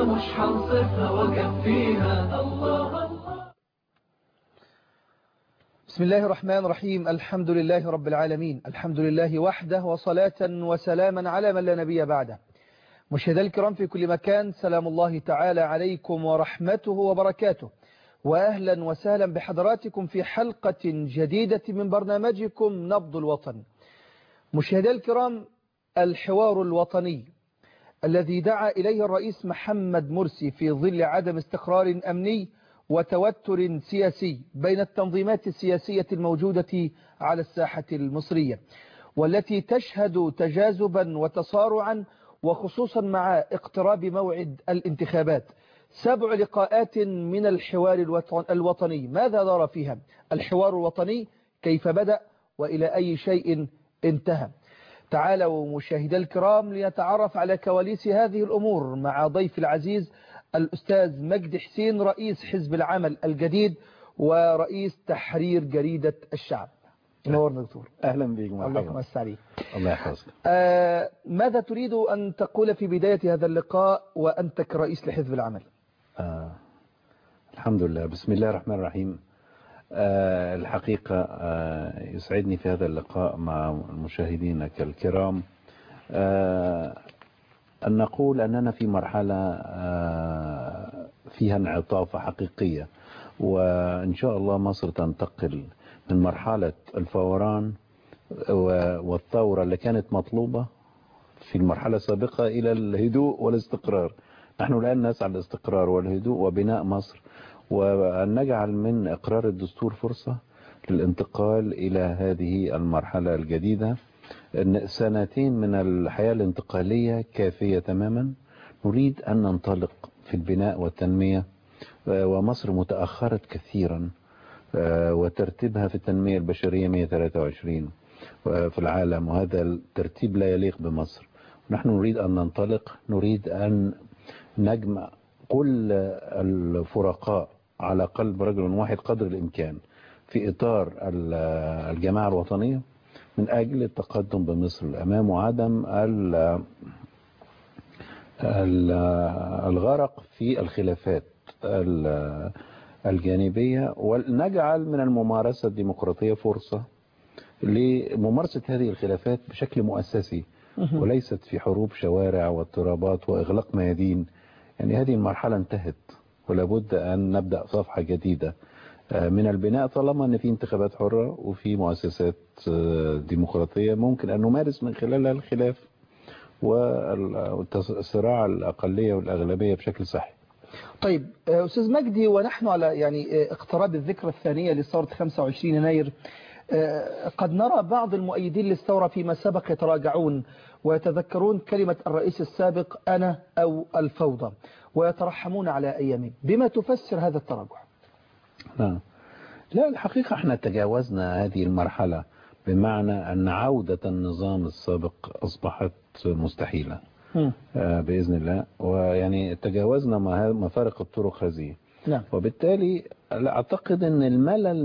أنا مش هنصفها وأكفيها. الله الله. بسم الله الرحمن الرحيم. الحمد لله رب العالمين، الحمد لله وحده، وصلاة وسلاما على من لا نبي بعده. مشاهدي الكرام في كل مكان، سلام الله تعالى عليكم ورحمته وبركاته، وأهلا وسهلا بحضراتكم في حلقة جديدة من برنامجكم نبض الوطن. مشاهدي الكرام، الحوار الوطني الذي دعا إليه الرئيس محمد مرسي في ظل عدم استقرار أمني وتوتر سياسي بين التنظيمات السياسية الموجودة على الساحة المصرية، والتي تشهد تجاذبا وتصارعا، وخصوصا مع اقتراب موعد الانتخابات. 7 لقاءات من الحوار الوطني، ماذا دار فيها؟ الحوار الوطني كيف بدأ وإلى أي شيء انتهى؟ تعالوا مشاهدي الكرام لنتعرف على كواليس هذه الأمور مع ضيف العزيز الأستاذ مجدي حسين، رئيس حزب العمل الجديد ورئيس تحرير جريدة الشعب. نورنا دكتور. أهلا بك. مرحبا. الله يحفظك عليك. الله يحفظك. ماذا تريد أن تقول في بداية هذا اللقاء وأنت كرئيس لحزب العمل؟ الحمد لله. بسم الله الرحمن الرحيم. الحقيقة يسعدني في هذا اللقاء مع مشاهدينك الكرام أن نقول أننا في مرحلة فيها انعطاف حقيقية، وإن شاء الله مصر تنتقل من مرحلة الفوران والثورة اللي كانت مطلوبة في المرحلة السابقة إلى الهدوء والاستقرار. نحن الآن نسعى للاستقرار والهدوء وبناء مصر، وأن نجعل من إقرار الدستور فرصة للانتقال إلى هذه المرحلة الجديدة. 2 سنين من الحياة الانتقالية كافية تماما. نريد أن ننطلق في البناء والتنمية، ومصر متأخرت كثيرا، وترتيبها في التنمية البشرية 123 في العالم، وهذا الترتيب لا يليق بمصر. نحن نريد أن ننطلق، نريد أن نجمع كل الفرقاء على قلب رجل واحد قدر الإمكان في إطار الجماعة الوطنية من أجل التقدم بمصر الأمام، وعدم الغرق في الخلافات الجانبية، ونجعل من الممارسة الديمقراطية فرصة لممارسة هذه الخلافات بشكل مؤسسي، وليست في حروب شوارع واضطرابات وإغلاق ميادين. يعني هذه المرحلة انتهت، ولا بد أن نبدأ صفحة جديدة من البناء، طالما أن في انتخابات حرة وفي مؤسسات ديمقراطية ممكن أن نمارس من خلالها الخلاف والصراع الأقلية والأغلبية بشكل صحي. طيب أستاذ مجدي، ونحن على اقتراب الذكرى الثانية لثورة 25 يناير، قد نرى بعض المؤيدين للثورة فيما سبق يتراجعون ويتذكرون كلمة الرئيس السابق أنا أو الفوضى، ويترحمون على أيامه. بما تفسر هذا التراجع؟ لا، الحقيقة احنا تجاوزنا هذه المرحلة، بمعنى أن عودة النظام السابق أصبحت مستحيلة بإذن الله، ويعني تجاوزنا مفارق الطرق هذه. نعم. وبالتالي أعتقد أن الملل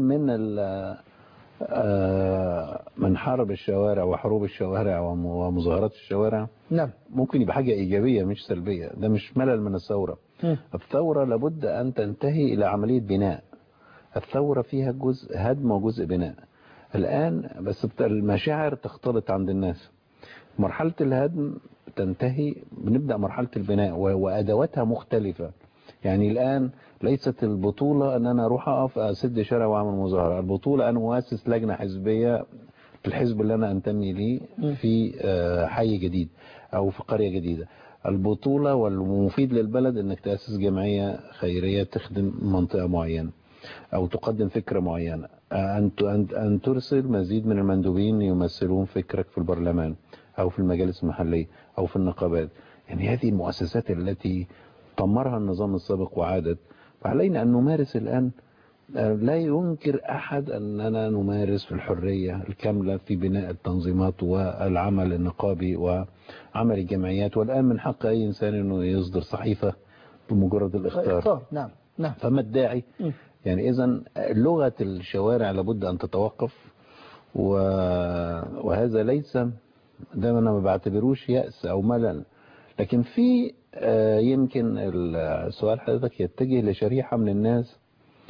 من حرب الشوارع وحروب الشوارع ومظاهرات الشوارع نعم ممكن يبقى حاجة إيجابية مش سلبية. ده مش ملل من الثورة. الثورة لابد أن تنتهي إلى عملية بناء. الثورة فيها جزء هدم وجزء بناء. الآن بس المشاعر تختلط عند الناس. مرحلة الهدم تنتهي، بنبدأ مرحلة البناء وأدواتها مختلفة. يعني الآن ليست البطولة أن أنا أروح أقف أسد شارع وأعمل مظاهرة. البطولة أن أؤسس لجنة حزبية في الحزب اللي أنا أنتمي ليه في حي جديد أو في قرية جديدة. البطولة والمفيد للبلد أنك تأسس جمعية خيرية تخدم منطقة معينة أو تقدم فكرة معينة. أن ترسل مزيد من المندوبين يمثلون فكرك في البرلمان أو في المجالس المحلية أو في النقابات. يعني هذه المؤسسات التي طمرها النظام السابق وعادت، فعلينا أن نمارس الآن. لا ينكر أحد أننا نمارس في الحرية الكاملة في بناء التنظيمات والعمل النقابي وعمل الجمعيات، والآن من حق أي إنسان أنه يصدر صحيفة بمجرد الاختار. نعم نعم. فما الداعي؟ يعني إذن لغة الشوارع لابد أن تتوقف، وهذا ليس، ده أنا ما بعتبروش يأس أو ملل، لكن في يمكن السؤال حضرتك يتجه لشريحة من الناس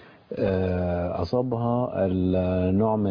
أصابها النوع من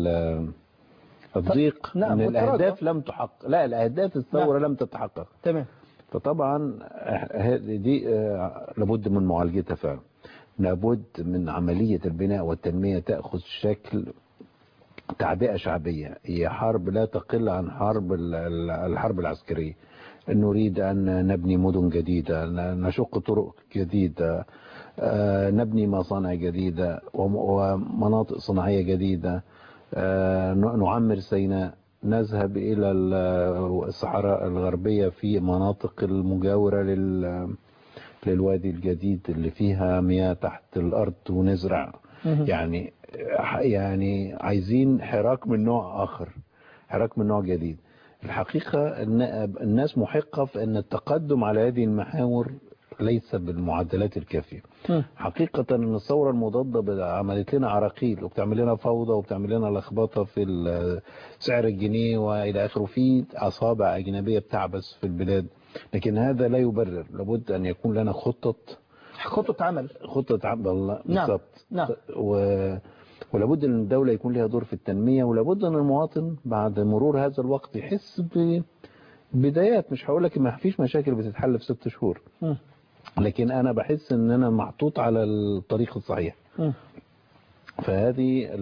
الضيق نعم، ان والتراجع. الأهداف لم تحقق، لا الأهداف الثورة نعم. لم تتحقق. تمام. فطبعا دي لابد من معالجتها فعلا، لابد من عملية البناء والتنمية تأخذ شكل تعبئة شعبية. هي حرب لا تقل عن الحرب العسكرية. نريد أن نبني مدن جديدة، نشق طرق جديدة، نبني مصانع جديدة ومناطق صناعية جديدة، نعمر سيناء، نذهب إلى الصحراء الغربية في مناطق المجاورة للوادي الجديد اللي فيها مياه تحت الأرض ونزرع. يعني عايزين حراك من نوع آخر، حراك من نوع جديد. الحقيقة أن الناس محقة في أن التقدم على هذه المحاور ليس بالمعدلات الكافية. حقيقة أن الثورة المضادة عملت لنا عراقيل وبتعمل لنا فوضى وبتعمل لنا لخبطة في سعر الجنيه وإلى آخره، في أصابع أجنبية بتعبث في البلاد. لكن هذا لا يبرر، لابد أن يكون لنا خطة عمل. بالضبط. نعم. ولابد أن الدولة يكون لها دور في التنمية، ولابد أن المواطن بعد مرور هذا الوقت يحس ببدايات. مش هقول لك ما فيش مشاكل بتتحل في 6 شهور، لكن أنا بحس أن أنا محطوط على الطريق الصحيح. فهذه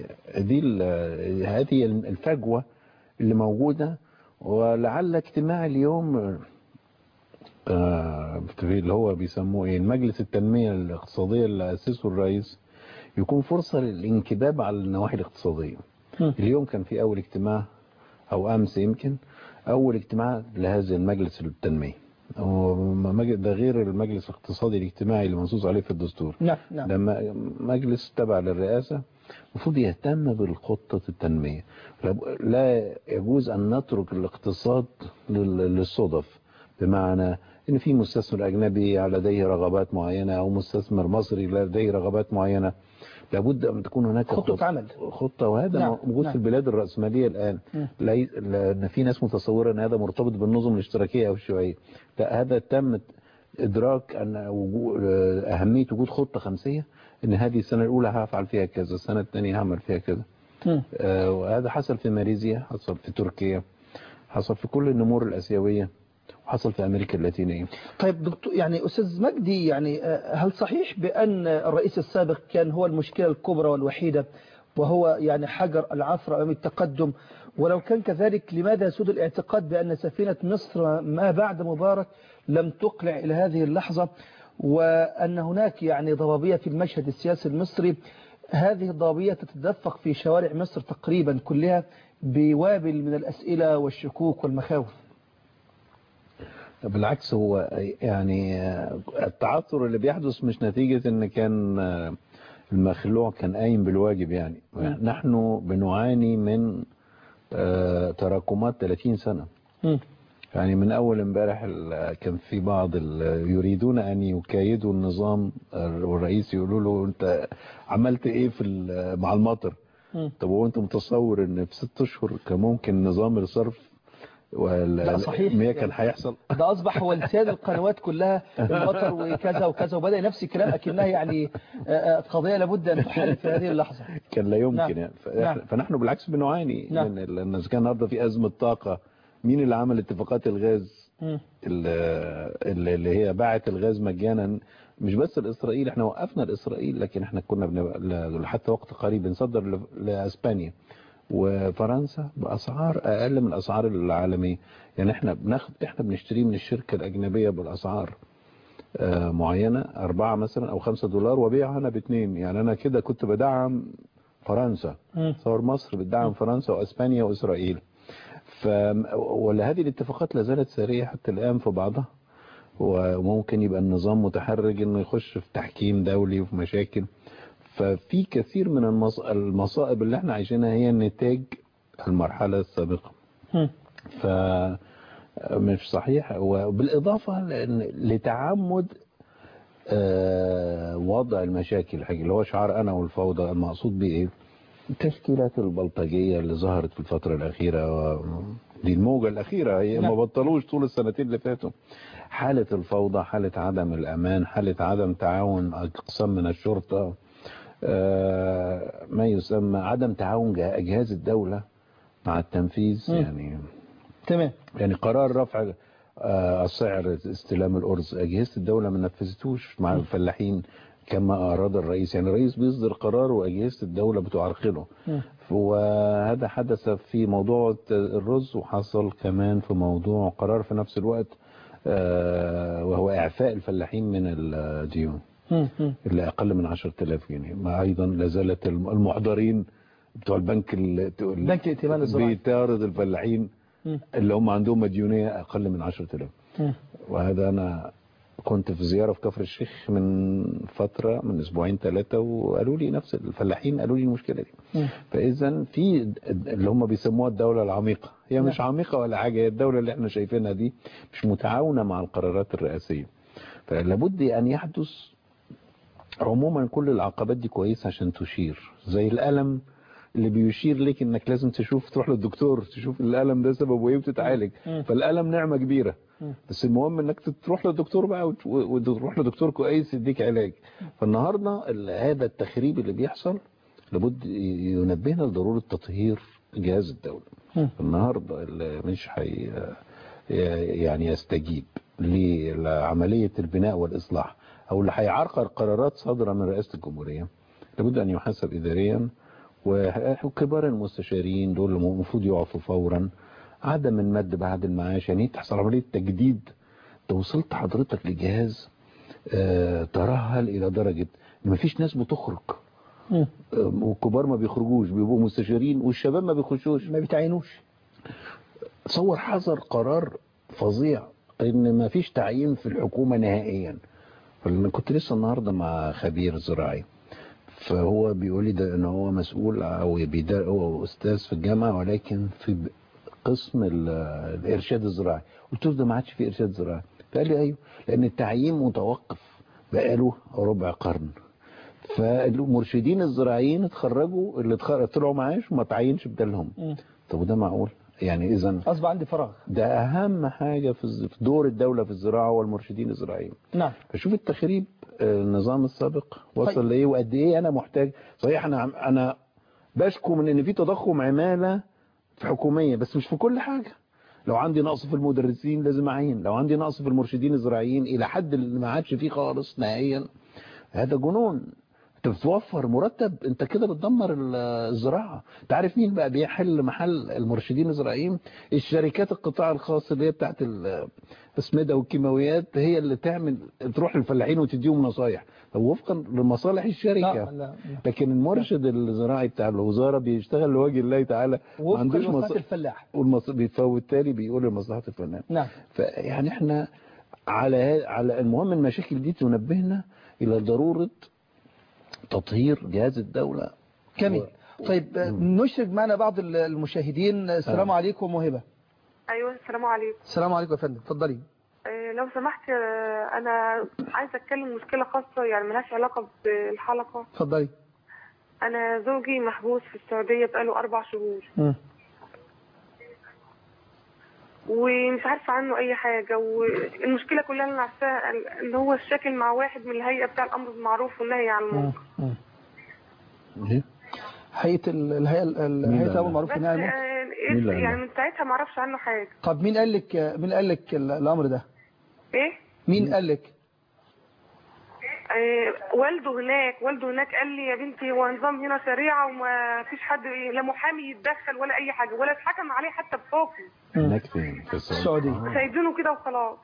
هذه الفجوة اللي موجودة. ولعل اجتماع اليوم اللي هو بيسموه المجلس التنمية الاقتصادية اللي أسسه الرئيس يكون فرصة للانكباب على النواحي الاقتصادية. اليوم كان في أول اجتماع أو أمس يمكن أول اجتماع لهذا المجلس التنمية، ده غير المجلس الاقتصادي الاجتماعي اللي منصوص عليه في الدستور. نعم. لما مجلس تبع للرئاسة المفروض يهتم بالخطة التنمية. لا يجوز أن نترك الاقتصاد للصدف، بمعنى ان في مستثمر اجنبي لديه رغبات معينة او مستثمر مصري لديه رغبات معينة. لابد ان تكون هناك خطة وهذا موجود في البلاد الرأسمالية الان. لان في ناس متصورة ان هذا مرتبط بالنظم الاشتراكية او الشيوعية. لا، هذا تم ادراك ان اهمية وجود خطة خمسية، ان هذه السنة الاولى هفعل فيها كذا، السنة الثانية هعمل فيها كذا. وهذا حصل في ماليزيا، حصل في تركيا، حصل في كل النمور الاسيوية، حصل في أمريكا اللاتينية. طيب دكتور، يعني أستاذ مجدي، يعني هل صحيح بأن الرئيس السابق كان هو المشكلة الكبرى والوحيدة وهو يعني حجر العثرة أمام التقدم؟ ولو كان كذلك لماذا يسود الاعتقاد بأن سفينة مصر ما بعد مبارك لم تقلع إلى هذه اللحظة، وأن هناك يعني ضبابية في المشهد السياسي المصري؟ هذه الضبابية تتدفق في شوارع مصر تقريبا كلها بوابل من الأسئلة والشكوك والمخاوف. بالعكس، هو يعني التعثر اللي بيحدث مش نتيجة ان كان المخلوع كان قايم بالواجب. يعني نحن بنعاني من تراكمات 30 سنة. يعني من اول امبارح كان في بعض يريدون ان يكايدوا النظام، والرئيس يقولوا له انت عملت ايه مع المطر؟ طب هو انت متصور ان في 6 اشهر كان ممكن نظام الصرف والمياه كان هيحصل؟ ده أصبح هو لسان القنوات كلها، المطر وكذا وكذا، وبدأ نفس الكلام أكنها يعني قضية لابد أن تحل في هذه اللحظة. كان لا يمكن. يعني فنحن بالعكس بنعاني من الناس. كان النهارده في أزمة طاقة. مين اللي عمل اتفاقات الغاز اللي هي باعت الغاز مجانا؟ مش بس الإسرائيل، احنا وقفنا الإسرائيل، لكن احنا كنا حتى وقت قريب بنصدر لأسبانيا وفرنسا بأسعار أقل من الأسعار العالمية. يعني احنا بنشتري من الشركة الأجنبية بالأسعار معينة، 4 مثلا أو $5، وبيعها أنا ب2. يعني أنا كده كنت بدعم فرنسا. صور مصر بتدعم فرنسا وأسبانيا وإسرائيل. وهذه الاتفاقات لا زالت سارية حتى الآن في بعضها، وممكن يبقى النظام متحرج إنه يخش في تحكيم دولي وفي مشاكل. ففي كثير من المصائب اللي احنا عايشينها هي نتاج المرحلة السابقة. فمش صحيح. وبالإضافة لتعمد وضع المشاكل، اللي هو شعار أنا والفوضى. المقصود بيه ايه؟ التشكيلات البلطجية اللي ظهرت في الفترة الأخيرة، دي الموجة الأخيرة، هي ما بطلوش طول السنتين اللي فاتوا. حالة الفوضى، حالة عدم الأمان، حالة عدم تعاون أقسام من الشرطة، ما يسمى عدم تعاون أجهزة الدولة مع التنفيذ. يعني تمام. يعني قرار رفع السعر استلام الأرز، أجهزة الدولة ما نفذتوش مع الفلاحين كما أراد الرئيس. يعني الرئيس بيصدر قرار وأجهزة الدولة بتعرقله. وهذا حدث في موضوع الرز، وحصل كمان في موضوع قرار في نفس الوقت وهو إعفاء الفلاحين من الديون اللي أقل من 10,000 جنيه. ما أيضا لازالت المحضرين بتوع البنك الائتمان الزراعي بيطارد الفلاحين اللي هم عندهم مديونية أقل من 10,000. وهذا أنا كنت في زيارة في كفر الشيخ من فترة، من أسبوعين 3، وقالوا لي نفس الفلاحين قالوا لي المشكلة دي. فإذا في اللي هم بيسموها الدولة العميقة، هي مش عميقة ولا حاجة، هي الدولة اللي احنا شايفينها دي مش متعاونة مع القرارات الرئاسية. فلابد أن يحدث عموما كل العقبات دي كويسة عشان تشير، زي الألم اللي بيشير لك انك لازم تروح للدكتور تشوف الألم ده سببه ايه وتتعالج. فالألم نعمة كبيرة، بس المهم انك تروح للدكتور بقى وتروح لدكتور كويس يديك علاج. فالنهارده هذا التخريب اللي بيحصل لابد ينبهنا لضرورة تطهير جهاز الدولة. النهارده اللي مش يعني يستجيب لعملية البناء والإصلاح، او اللي هيعرقل قرارات صادرة من رئاسة الجمهورية، لابد ان يحاسب إداريا. وكبار المستشارين دول المفروض يقفوا فورا. عدم المد بعد المعاش، يعني تحصل عملية تجديد. توصلت حضرتك لجهاز ترهل إلى درجة ما فيش ناس بتخرج، والكبار ما بيخرجوش، بيبقوا مستشارين، والشباب ما بيخشوش، ما بيتعينوش. تصور حذر قرار فظيع ان ما فيش تعيين في الحكومة نهائيا. فلما كنت لسه النهاردة مع خبير زراعي، فهو بيقول لي ده ان هو مسؤول او هو استاذ في الجامعه، ولكن في قسم الارشاد الزراعي. قلت له ده ما عادش في ارشاد زراعي. فقال لي ايوه، لان التعيين متوقف بقاله ربع قرن. فالمرشدين الزراعيين اتخرجوا، اللي طلعوا معاش وما تعينش بدلهم. طب وده معقول؟ يعني اذا اصبح عندي فراغ. ده اهم حاجه في دور الدوله في الزراعه والمرشدين الزراعيين. نعم. فشوف التخريب النظام السابق وصل لايه، وقد ايه انا محتاج. صحيح انا بشكو من ان في تضخم عماله في حكوميه، بس مش في كل حاجه. لو عندي نقص في المدرسين لازم اعين، لو عندي نقص في المرشدين الزراعيين الى حد اللي ما عادش فيه خالص نهائيا، هذا جنون. انت بتوفر مرتب، انت كده بتدمر الزراعه. انت عارف مين بقى بيحل محل المرشدين الزراعيين؟ الشركات القطاع الخاص اللي هي بتاعت الاسمده والكيماويات، هي اللي تروح للفلاحين وتديهم نصايح وفقا لمصالح الشركه. لا. لكن المرشد الزراعي بتاع الوزاره بيشتغل لوجه الله تعالى، ما عندوش مصلحه الفلاح، وبالتالي بيقول لمصلحه الفلاح. نعم. فيعني احنا على المهم المشاكل دي تنبهنا الى ضروره تطهير جهاز الدولة. جميل. طيب نشرك معنا بعض المشاهدين. السلام عليكم وهبة. ايوه السلام عليكم. السلام عليكم يا فندم، اتفضلي. لو سمحت انا عايزه اتكلم مشكله خاصه، يعني ملهاش علاقه بالحلقه. اتفضلي. انا زوجي محبوس في السعوديه بقاله 4 شهور. ومش عارفه عنه اي حاجه، والمشكله كلها اللي انا عارفاها ان هو الشاكل مع واحد من الهيئه بتاع الامر بالمعروف والنهي عن المنكر. هيئه الهيئه الامر بالمعروف والنهي عن المنكر. يعني من ساعتها ما اعرفش عنه حاجه. طب مين قال لك الامر ده؟ ايه؟ مين قال لك؟ والده هناك قال لي يا بنتي هو نظام هنا شريعه وما فيش حد، لا محامي يتدخل ولا اي حاجه، ولا اتحكم عليه حتى بحكم. هناك فين؟ في السعوديه. سايبينه كده وخلاص.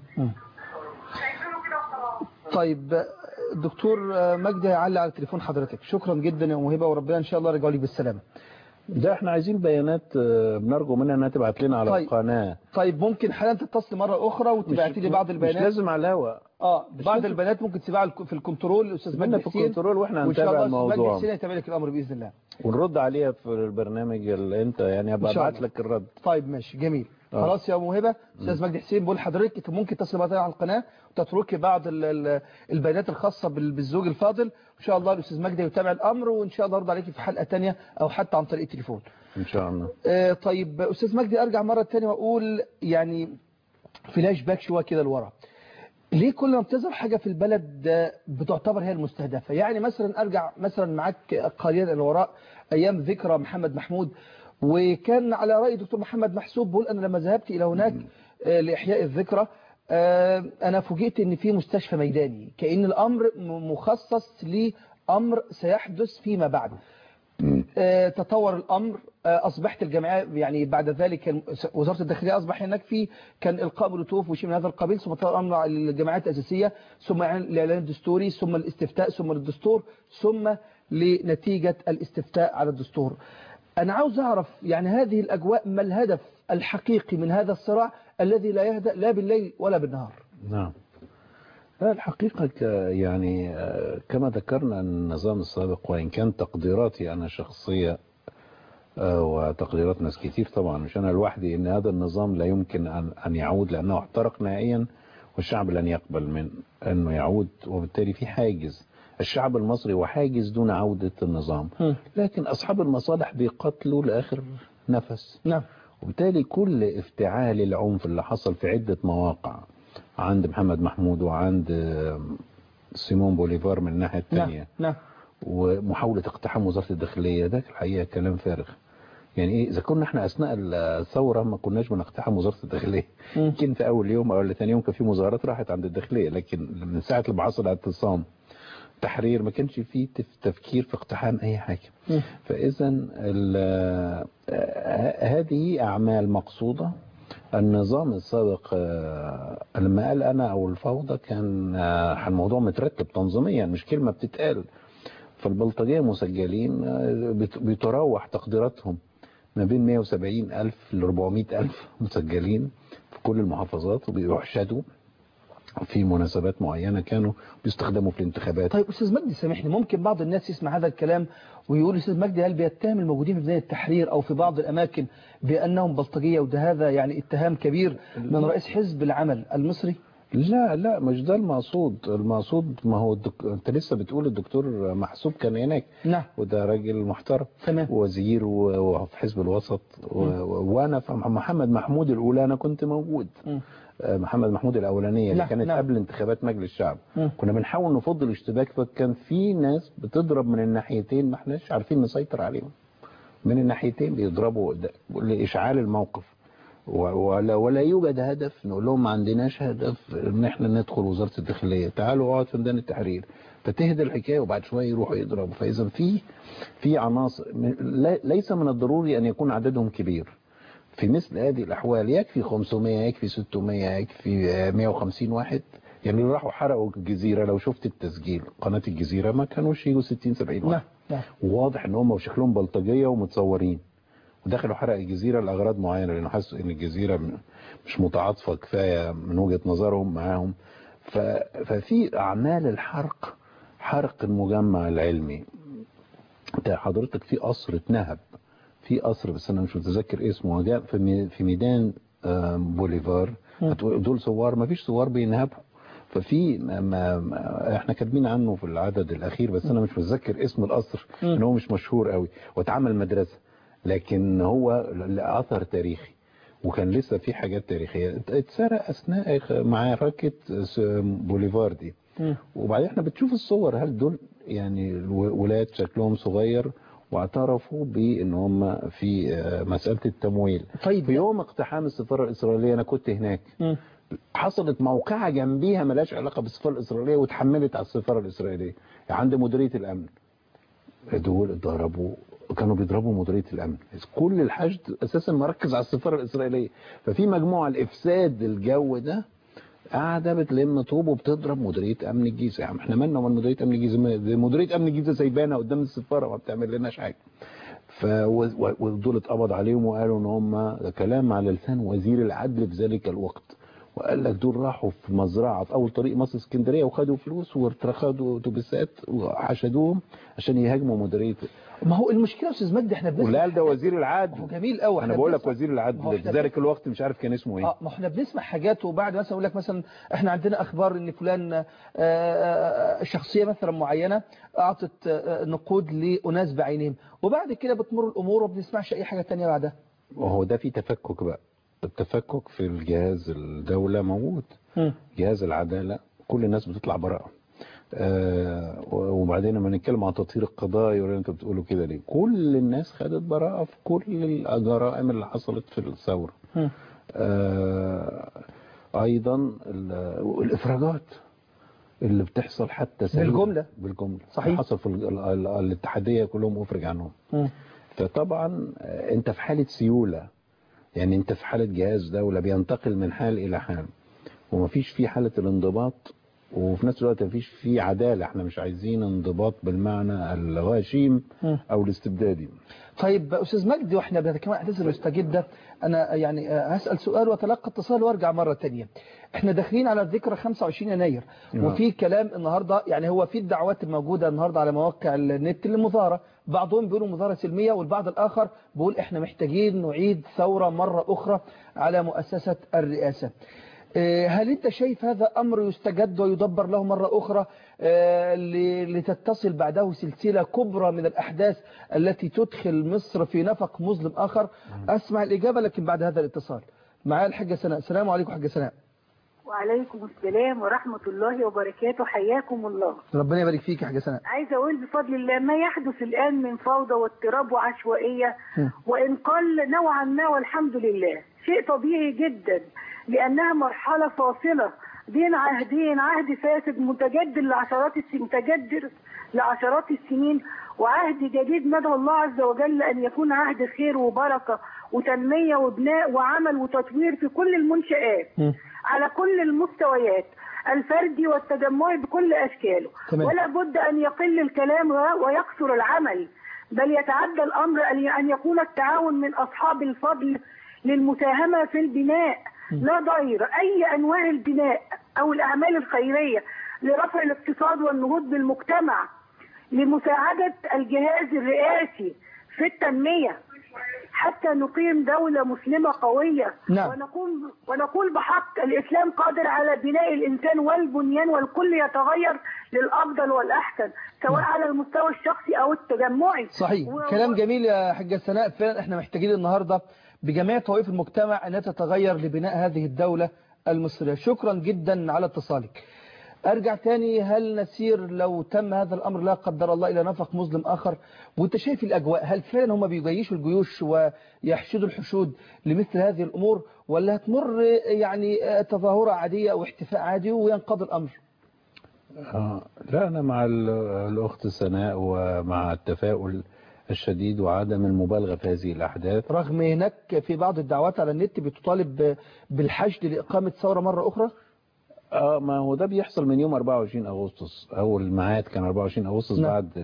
طيب الدكتور مجدي هيعلق على تليفون حضرتك. شكرا جدا يا موهبه، وربنا ان شاء الله يرجعوا لك بالسلامه. ده احنا عايزين بيانات، بنرجو منها انها تبعت لنا على القناه. طيب ممكن حالا تتصل مره اخرى وتبعتي لي بعض البيانات. مش لازم على الهواء. بعض البيانات ممكن تسيبها في الكنترول الاستاذ مجدي حسين، في الكنترول، واحنا هنتابع الموضوع. مجدي حسين هيتابع لك الامر باذن الله، ونرد عليها في البرنامج اللي انت يعني ابعت لك الرد. طيب ماشي جميل. خلاص يا موهبه. استاذ مجدي حسين بقول لحضرتك ممكن تصل بقى على القناه وتتركي بعض البيانات الخاصه بالزوج الفاضل، ان شاء الله الاستاذ مجدي يتابع الامر، وان شاء الله ارد عليكي في حلقه ثانيه او حتى عن طريق التليفون ان شاء الله. طيب استاذ مجدي ارجع مره ثانيه واقول يعني فلاش باك شويه كده لورا. ليه كل ما بتظهر حاجه في البلد بتعتبر هي المستهدفه؟ يعني مثلا ارجع مثلا معاك قليلا الى وراء ايام ذكرى محمد محمود، وكان على راي الدكتور محمد محسوب بيقول انا لما ذهبت الى هناك لاحياء الذكرى انا فوجئت ان في مستشفى ميداني، كأن الامر مخصص لامر سيحدث فيما بعد. تطور الامر، اصبحت الجامعات يعني بعد ذلك وزاره الداخليه اصبح هناك في كان القاء بلوتوف وشيء من هذا القبيل، ثم تطور الامر على الجامعات الاساسيه، ثم الاعلان الدستوري، ثم الاستفتاء، ثم الدستور، ثم لنتيجه الاستفتاء على الدستور. انا عاوز اعرف يعني هذه الاجواء ما الهدف الحقيقي من هذا الصراع الذي لا يهدأ لا بالليل ولا بالنهار؟ نعم. الحقيقة يعني كما ذكرنا النظام السابق، وإن كان تقديراتي أنا شخصية وتقديرات ناس كتير طبعا مش أنا لوحدي، إن هذا النظام لا يمكن أن يعود، لأنه احترق نهائيا والشعب لن يقبل من أنه يعود، وبالتالي في حاجز. الشعب المصري وحاجز دون عودة النظام، لكن أصحاب المصالح بيقتلوا لآخر نفس. نعم. وبالتالي كل افتعال العنف اللي حصل في عدة مواقع عند محمد محمود وعند سيمون بوليفار من الناحية الثانية، نعم. ومحاولة اقتحام وزارة الداخلية، ده الحقيقة كلام فارغ. يعني ايه اذا كنا احنا اثناء الثورة ما كناش بنقتحم وزارة الداخلية، يمكن في اول يوم او ثاني يوم كان في مظاهرات راحت عند الداخلية، لكن من ساعة اللي حصل اعتصام تحرير ما كانش فيه تفكير في اقتحام اي حاجة. فاذا هذه اعمال مقصودة. النظام السابق لما قال انا او الفوضى كان الموضوع مترتب تنظيميا مش كلمة بتتقال. فالبلطجية مسجلين بتراوح تقديراتهم ما بين 170 ألف ل 400 ألف مسجلين في كل المحافظات، وبيحشدوا في مناسبات معينة كانوا بيستخدموا في الانتخابات. طيب أستاذ مجدي سامحني، ممكن بعض الناس يسمع هذا الكلام ويقول أستاذ مجدي هل بيتهم الموجودين في ميدان التحرير أو في بعض الأماكن بأنهم بلطجية، وده هذا يعني اتهام كبير من رئيس حزب العمل المصري؟ لا مش ده المقصود. المقصود ما هو انت لسه بتقول الدكتور محسوب كان هناك. نعم. وده راجل محترم، تمام، وزير وفي حزب الوسط وانا في محمد محمود الاولى انا كنت موجود. محمد محمود الاولانيه اللي كانت قبل انتخابات مجلس الشعب. كنا بنحاول نفض الاشتباك، فكان في ناس بتضرب من الناحيتين ما احناش عارفين نسيطر عليهم. من الناحيتين بيضربوا لاشعال الموقف، ولا يوجد هدف. نقول لهم ما عندناش هدف ان احنا ندخل وزارة الداخلية، تعالوا اقعد في ميدان التحرير، فتهدى الحكاية وبعد شوية يروحوا يضربوا. فاذا في عناصر ليس من الضروري ان يكون عددهم كبير في مثل هذه الاحوال. يكفي 500، يكفي 600، يكفي 150 واحد. يعني اللي راحوا حرقوا الجزيرة لو شفت التسجيل قناة الجزيرة ما كانوش يجوا 60-70 واحد. وواضح ان هم وشكلهم بلطجية ومتصورين، ودخلوا حرق الجزيرة لأغراض معينة لأنه حسوا إن الجزيرة مش متعاطفة كفاية من وجهة نظرهم معاهم. ففي أعمال الحرق، حرق المجمع العلمي. حضرتك في قصر اتنهب، في قصر بس أنا مش متذكر اسمه، جاء في ميدان بوليفار. دول صور، ما فيش صور بينهبوا. ففي احنا كاتبين عنه في العدد الأخير بس أنا مش متذكر اسم القصر إن هو مش مشهور قوي، واتعمل مدرسة، لكن هو أثر تاريخي وكان لسه في حاجات تاريخية اتسرق أثناء معركة بوليفار دي. وبعدين احنا بتشوف الصور، هل دول يعني ولاد شكلهم صغير واعترفوا بان هم في مسألة التمويل. طيب في يوم اقتحام السفارة الإسرائيلية أنا كنت هناك، حصلت موقعة جنبيها ملاش علاقة بالسفارة الإسرائيلية واتحملت على السفارة الإسرائيلية عند مديرية الأمن. دول ضربوا، كانوا بيضربوا مديرية الأمن. كل الحشد أساسا مركز على السفارة الإسرائيلية. ففي مجموعة الإفساد الجو ده قاعدة بتلم طوب وبتضرب مديرية أمن الجيزة. يعني احنا مالنا ومن مديرية أمن الجيزة؟ مديرية أمن الجيزة سايبانا قدام السفارة وما بتعمل لناش حاجة. ودول اتقبض عليهم وقالوا ان هم كلام على لسان وزير العدل في ذلك الوقت، وقال لك دول راحوا في مزرعة في أول طريق مصر اسكندرية وخدوا فلوس وخدوا اتوبيسات وحشدوهم عشان يهاجموا مديرية. ما هو المشكلة يا أستاذ مجدي احنا بنسمع، ولا ده وزير العدل. هو جميل قوي. أنا بقول لك وزير العدل في ذلك الوقت مش عارف كان اسمه ايه. ما احنا بنسمع حاجات وبعد مثلا يقول لك مثلا احنا عندنا أخبار ان فلان شخصية مثلا معينة أعطت نقود لأناس بعينهم، وبعد كده بتمر الأمور وما بنسمعش أي حاجة تانية بعدها. وهو ده في تفكك بقى. التفكك في الجهاز الدولة موجود. جهاز العدالة كل الناس بتطلع براءة. وبعدين لما نتكلم عن تطهير القضايا ولا انتوا بتقولوا كده ليه؟ كل الناس خدت براءة في كل الجرائم اللي حصلت في الثورة. ايضا الافراجات اللي بتحصل حتى بالجملة صحيح. حصل في الاتحادية كلهم افرج عنهم. فطبعا انت في حالة سيولة، يعني انت في حالة جهاز دولة بينتقل من حال الى حال، ومفيش فيه حالة الانضباط، وفي نفس الوقت مفيش فيه عدالة. احنا مش عايزين انضباط بالمعنى الغشيم او الاستبدادي. طيب أستاذ مجدي، واحنا بنتكلم عن احداث المستجدة، انا يعني هسأل سؤال واتلقى اتصال وارجع مرة تانية. احنا داخلين على ذكرى 25 يناير وفي كلام النهاردة، يعني هو في الدعوات الموجودة النهاردة على مواقع النت للمظاهرة، بعضهم بيقولوا مظاهرة سلمية والبعض الآخر بيقول احنا محتاجين نعيد ثورة مرة أخرى على مؤسسة الرئاسة. هل انت شايف هذا امر يستجد ويدبر له مرة اخرى لتتصل بعده سلسلة كبرى من الاحداث التي تدخل مصر في نفق مظلم اخر؟ اسمع الاجابة لكن بعد هذا الاتصال. معايا الحاجة سناء. السلام عليكم حاجة سناء. وعليكم السلام ورحمة الله وبركاته، حياكم الله. ربنا يبارك فيك يا حاجة سناء. عايزة أقول بفضل الله ما يحدث الآن من فوضى واضطراب وعشوائية وإن قل نوعا ما والحمد لله شيء طبيعي جدا، لأنها مرحلة فاصلة بين عهدين، عهد فاسد متجدد لعشرات السنين، وعهد جديد ندعو الله عز وجل أن يكون عهد خير وبركة وتنمية وبناء وعمل وتطوير في كل المنشآت على كل المستويات، الفردي والتجمعي بكل أشكاله. ولا بد أن يقل الكلام ويكثر العمل، بل يتعدى الأمر أن يكون التعاون من أصحاب الفضل للمساهمة في البناء، لا ضير أي أنواع البناء أو الأعمال الخيرية لرفع الاقتصاد والنهوض بالمجتمع، لمساعدة الجهاز الرئاسي في التنمية حتى نقيم دولة مسلمة قوية. نعم. ونقول بحق الإسلام قادر على بناء الإنسان والبنيان، والكل يتغير للأفضل والأحسن سواء على المستوى الشخصي أو التجمعي. صحيح. كلام جميل يا حاجة سناء. فعلا احنا محتاجين النهاردة بجميع طوائف المجتمع أن تتغير لبناء هذه الدولة المصرية. شكرا جدا على اتصالك. أرجع تاني، هل نسير لو تم هذا الأمر لا قدر الله إلى نفق مظلم آخر، وانت شايف الأجواء، هل فعلا هم بيجيشوا الجيوش ويحشدوا الحشود لمثل هذه الأمور، ولا هتمر يعني تظاهرة عادية أو احتفاء عادي وينقضي الأمر؟ لا، أنا مع الأخت سناء ومع التفاؤل الشديد وعدم المبالغة في هذه الأحداث، رغم هناك في بعض الدعوات على النت بتطالب بالحشد لإقامة ثورة مرة أخرى. ما هو ده بيحصل من يوم 24 أغسطس. أول الميعاد كان 24 أغسطس. نعم. بعد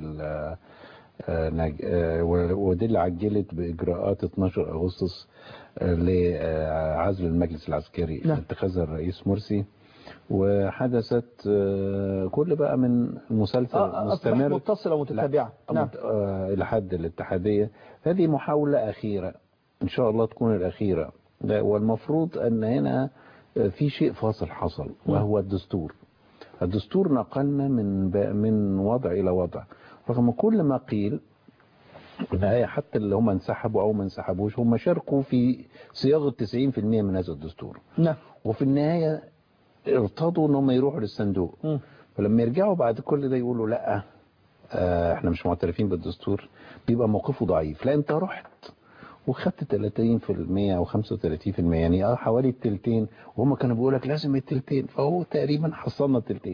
ودي اللي عجلت بإجراءات 12 أغسطس لعزل المجلس العسكري. نعم. اتخذها الرئيس مرسي، وحدثت كل بقى من مسلسل مستمر متصلة ومتتابعة. نعم. إلى حد الاتحادية. هذه محاولة أخيرة إن شاء الله تكون الأخيرة، والمفروض أن هنا في شيء فاصل حصل، وهو الدستور. الدستور نقلنا من وضع إلى وضع، رغم كل ما قيل النهاية حتى اللي هم انسحبوا أو ما انسحبوش هم شاركوا في صياغة 90% من هذا الدستور. نعم. وفي النهاية ارتضوا ان هم يروحوا للصندوق. فلما يرجعوا بعد كل ده يقولوا لا احنا مش معترفين بالدستور، بيبقى موقفه ضعيف. لا، انت رحت وخدت 30% او 35%، يعني حوالي التلتين، وهم كانوا بيقول لك لازم التلتين، فهو تقريبا حصلنا التلتين.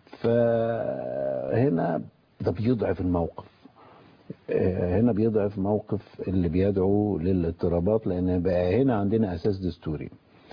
فهنا ده بيضعف الموقف، هنا بيضعف موقف اللي بيدعو للاضطرابات، لان بقى هنا عندنا اساس دستوري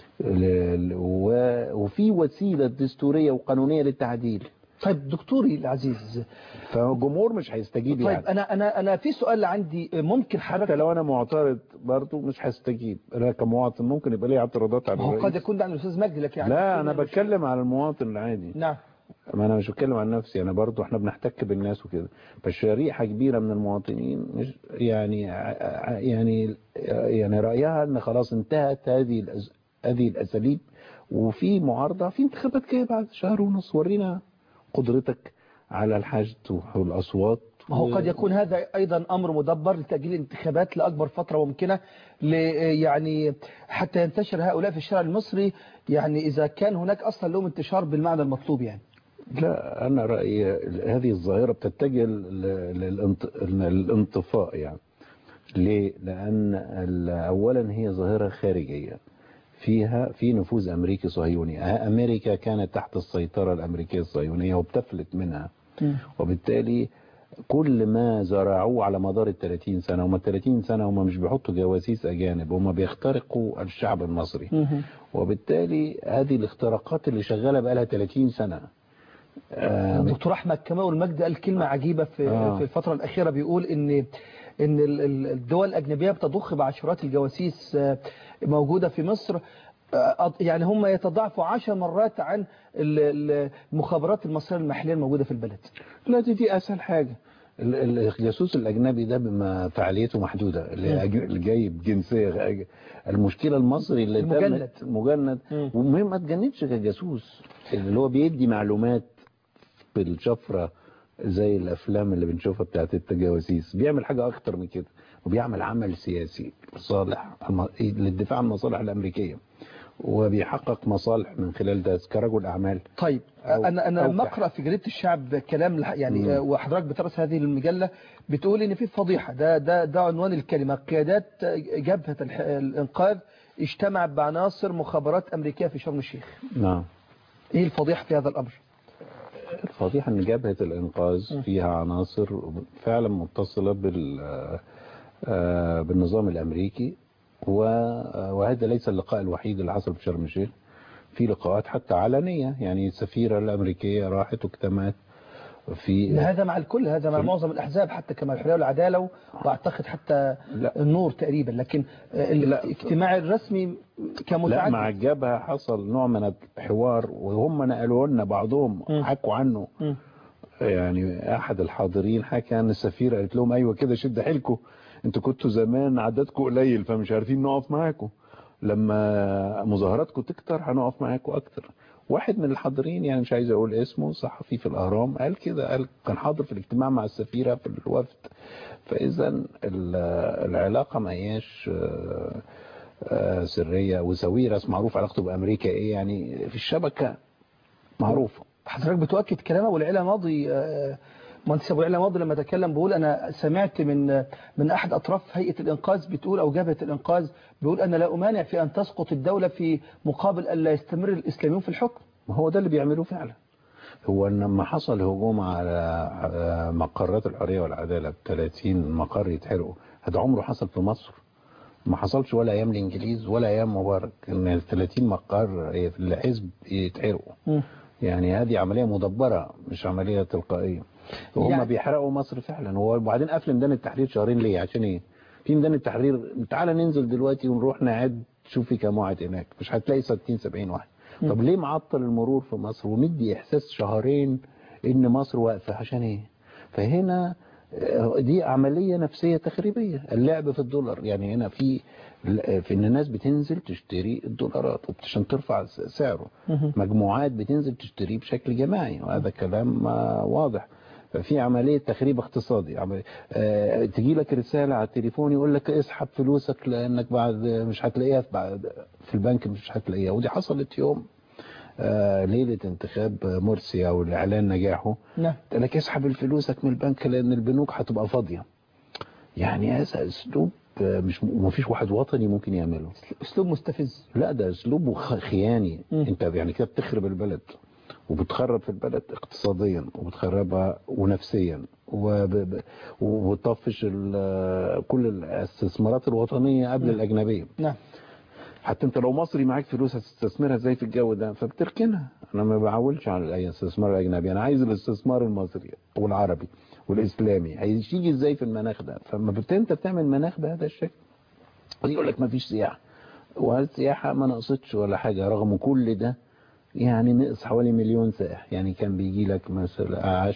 وفي وسيلة دستورية وقانونية للتعديل. طيب دكتوري العزيز، فالجمهور مش هيستجيب. طيب يعني أنا في سؤال عندي، ممكن حتى لو أنا معترض برضو مش هستجيب. أنا كمواطن ممكن يبقى لي اعتراضات على الرئيس. قد يكون ده عن الأستاذ مجدي، لك يعني لا، أنا بتكلم على المواطن العادي. نعم. ما أنا مش بتكلم عن نفسي، أنا برضو احنا بنحتك بالناس وكده، فشريحة كبيرة من المواطنين مش يعني رأيها أن خلاص انتهت هذه الأساليب، وفي معارضة، في انتخابات جاية بعد شهر ونص، ورينا قدرتك على الحشد والأصوات ما هو قد يكون هذا أيضا أمر مدبر لتأجيل الانتخابات لأكبر فترة ممكنة يعني حتى ينتشر هؤلاء في الشارع المصري، يعني إذا كان هناك أصلا لهم انتشار بالمعنى المطلوب يعني. لا، أنا رأيي هذه الظاهرة بتتجه للانطفاء يعني. ليه؟ لأن أولا هي ظاهرة خارجية في نفوذ أمريكي صهيوني. أمريكا كانت تحت السيطرة الأمريكية الصهيونية وبتفلت منها، وبالتالي كل ما زرعوه على مدار 30 سنة، وما 30 سنة هم مش بيحطوا جواسيس أجانب، هم بيخترقوا الشعب المصري. وبالتالي هذه الاختراقات اللي شغالة بقى لها 30 سنة. الدكتور أحمد كمال المجد قال كلمة عجيبة في الفترة الأخيرة، بيقول إن الدول الأجنبية بتضخ بعشرات الجواسيس موجودة في مصر، يعني هم يتضاعفوا 10 مرات عن المخابرات المصرية المحلية الموجودة في البلد. لا، دي أسهل حاجة. الجاسوس الأجنبي ده بما فعاليته محدودة، اللي جاي بجنسية. المشكلة المصري اللي مجند ومهم ما تجندش كجاسوس، اللي هو بيدي معلومات بالشفرة زي الأفلام اللي بنشوفها بتاعت التجاوزيس. بيعمل حاجة أكتر من كده، وبيعمل عمل سياسي صالح للدفاع عن المصالح الأمريكية، وبيحقق مصالح من خلال ده كرجل أعمال. طيب أنا لما أقرأ في جريدة الشعب كلام يعني وحضرتك بترأس هذه المجلة بتقول إن في فضيحة، ده عنوان الكلمة: قيادات جبهة الإنقاذ اجتمعت بعناصر مخابرات أمريكية في شرم الشيخ. نعم. إيه الفضيحة في هذا الأمر؟ الفضيحة أن جبهة الإنقاذ فيها عناصر فعلا متصلة بالنظام الأمريكي، وهذا ليس اللقاء الوحيد اللي حصل في شرم الشيخ. في لقاءات حتى علنية، يعني السفيرة الأمريكية راحت واجتمعت في هذا مع الكل، هذا مع معظم الأحزاب، حتى كمال الحرية والعدالة، وأعتقد حتى النور تقريبا، لكن الاجتماع الرسمي كمتعدد. لا، مع الجبهة حصل نوع من الحوار، وهم نقلوا لنا بعضهم حكوا عنه. يعني أحد الحاضرين حكى أن السفيرة قالت لهم: أيوة كده، شد حيلكم، انتوا كنتوا زمان عددكم قليل فمش عارفين نقف معاكم، لما مظاهراتكم تكتر هنقف معاكم أكتر. واحد من الحاضرين، يعني مش عايز أقول اسمه، صحفي في الأهرام، قال كده، قال كان حاضر في الاجتماع مع السفيرة في الوفد. فإذا العلاقة ما هياش سرية. وساويرس معروف علاقته بأمريكا إيه، يعني في الشبكة معروفة. حضرتك بتؤكد كلامه. والعلا ماضي مهندس ابو العلا ماضي لما تكلم بيقول: انا سمعت من احد اطراف هيئه الانقاذ بتقول، او جبهه الانقاذ بيقول: انا لا امانع في ان تسقط الدوله في مقابل الا يستمر الاسلاميون في الحكم. ما هو ده اللي بيعملوه فعلا. هو لما حصل هجوم على مقرات الحريه والعداله ب30 مقر يتحرقوا، هذا عمره حصل في مصر. ما حصلش ولا ايام الانجليز ولا ايام مبارك ان 30 مقر في الحزب يتحرقوا. يعني هذه عمليه مدبره مش عمليه تلقائيه. وهم يعني بيحرقوا مصر فعلا. وبعدين قفل ميدان التحرير شهرين ليه؟ عشان ايه؟ في ميدان التحرير تعالى ننزل دلوقتي ونروح نعد، شوفي كام واحد هناك، مش هتلاقي 60-70 واحد. طب ليه معطل المرور في مصر ومدي احساس شهرين ان مصر واقفه؟ عشان ايه؟ فهنا دي عمليه نفسيه تخريبيه، اللعب في الدولار. يعني هنا في ان الناس بتنزل تشتري الدولارات عشان ترفع سعره، مجموعات بتنزل تشتريه بشكل جماعي، وهذا كلام واضح. ففي عملية تخريب اقتصادي. تجي لك رسالة على التليفون يقول لك اسحب فلوسك لانك بعد مش هتلاقيها في البنك، مش هتلاقيها. ودي حصلت يوم ليلة انتخاب مرسي او الاعلان نجاحه. قال لك اسحب فلوسك من البنك لان البنوك هتبقى فاضية. يعني هذا اسلوب ما فيش واحد وطني ممكن يعمله. اسلوب مستفز. لا، ده اسلوب خياني. انت يعني كده بتخرب البلد، وبتخرب في البلد اقتصاديا، وبتخربها ونفسيا، وبتطفش كل الاستثمارات الوطنية قبل الأجنبية. نعم. حتى انت لو مصري معاك فلوس هتستثمرها ازاي في الجو ده؟ فبتركنها. انا ما بعولش على الاستثمار الأجنبي، انا عايز الاستثمار المصري والعربي والإسلامي. هيجي ازاي في المناخ ده؟ فما انت بتعمل مناخ بهذا الشكل، يقول لك ما فيش سياحة. والسياحة ما نقصتش ولا حاجة رغم كل ده. يعني نقص حوالي 1,000,000 سائح. يعني كان بيجي لك مثلا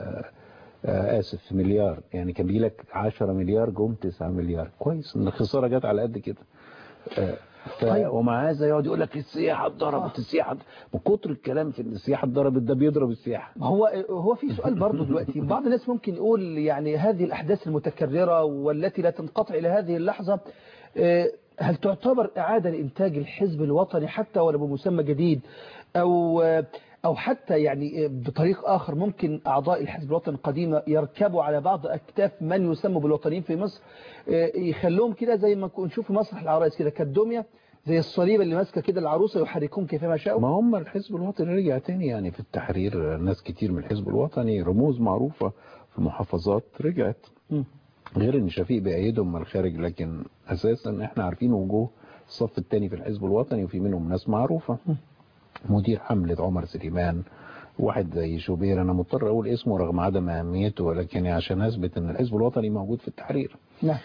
مليار، يعني كان بيجي لك 10 مليار، جم 9 مليار. كويس ان الخسارة جت على قد كده. طيب. ومع هذا يقعد يقول لك السياحة اتضربت السياحة، من كتر الكلام في السياحة اتضربت ده بيضرب السياحة. هو في سؤال برضه دلوقتي، بعض الناس ممكن يقول يعني هذه الأحداث المتكررة والتي لا تنقطع إلى هذه اللحظة هل تعتبر إعادة لإنتاج الحزب الوطني حتى ولو بمسمى جديد، أو حتى يعني بطريق آخر ممكن أعضاء الحزب الوطني القديمة يركبوا على بعض أكتاف من يسموا بالوطنيين في مصر، يخلوهم كده زي ما نشوف مسرح العرايس كده كالدمية، زي الصليب اللي ماسكه كده العروسة يحركون كيفما شاءوا. ما هم الحزب الوطني رجع تاني يعني في التحرير، ناس كتير من الحزب الوطني رموز معروفة في المحافظات رجعت، غير ان شفيق بيأيدهم من الخارج، لكن اساسا احنا عارفين وجوه الصف الثاني في الحزب الوطني وفي منهم ناس معروفة. مدير حملة عمر سليمان، واحد زي شوبير، انا مضطر اقول اسمه رغم عدم اهميته، ولكن عشان اثبت ان الحزب الوطني موجود في التحرير. نعم.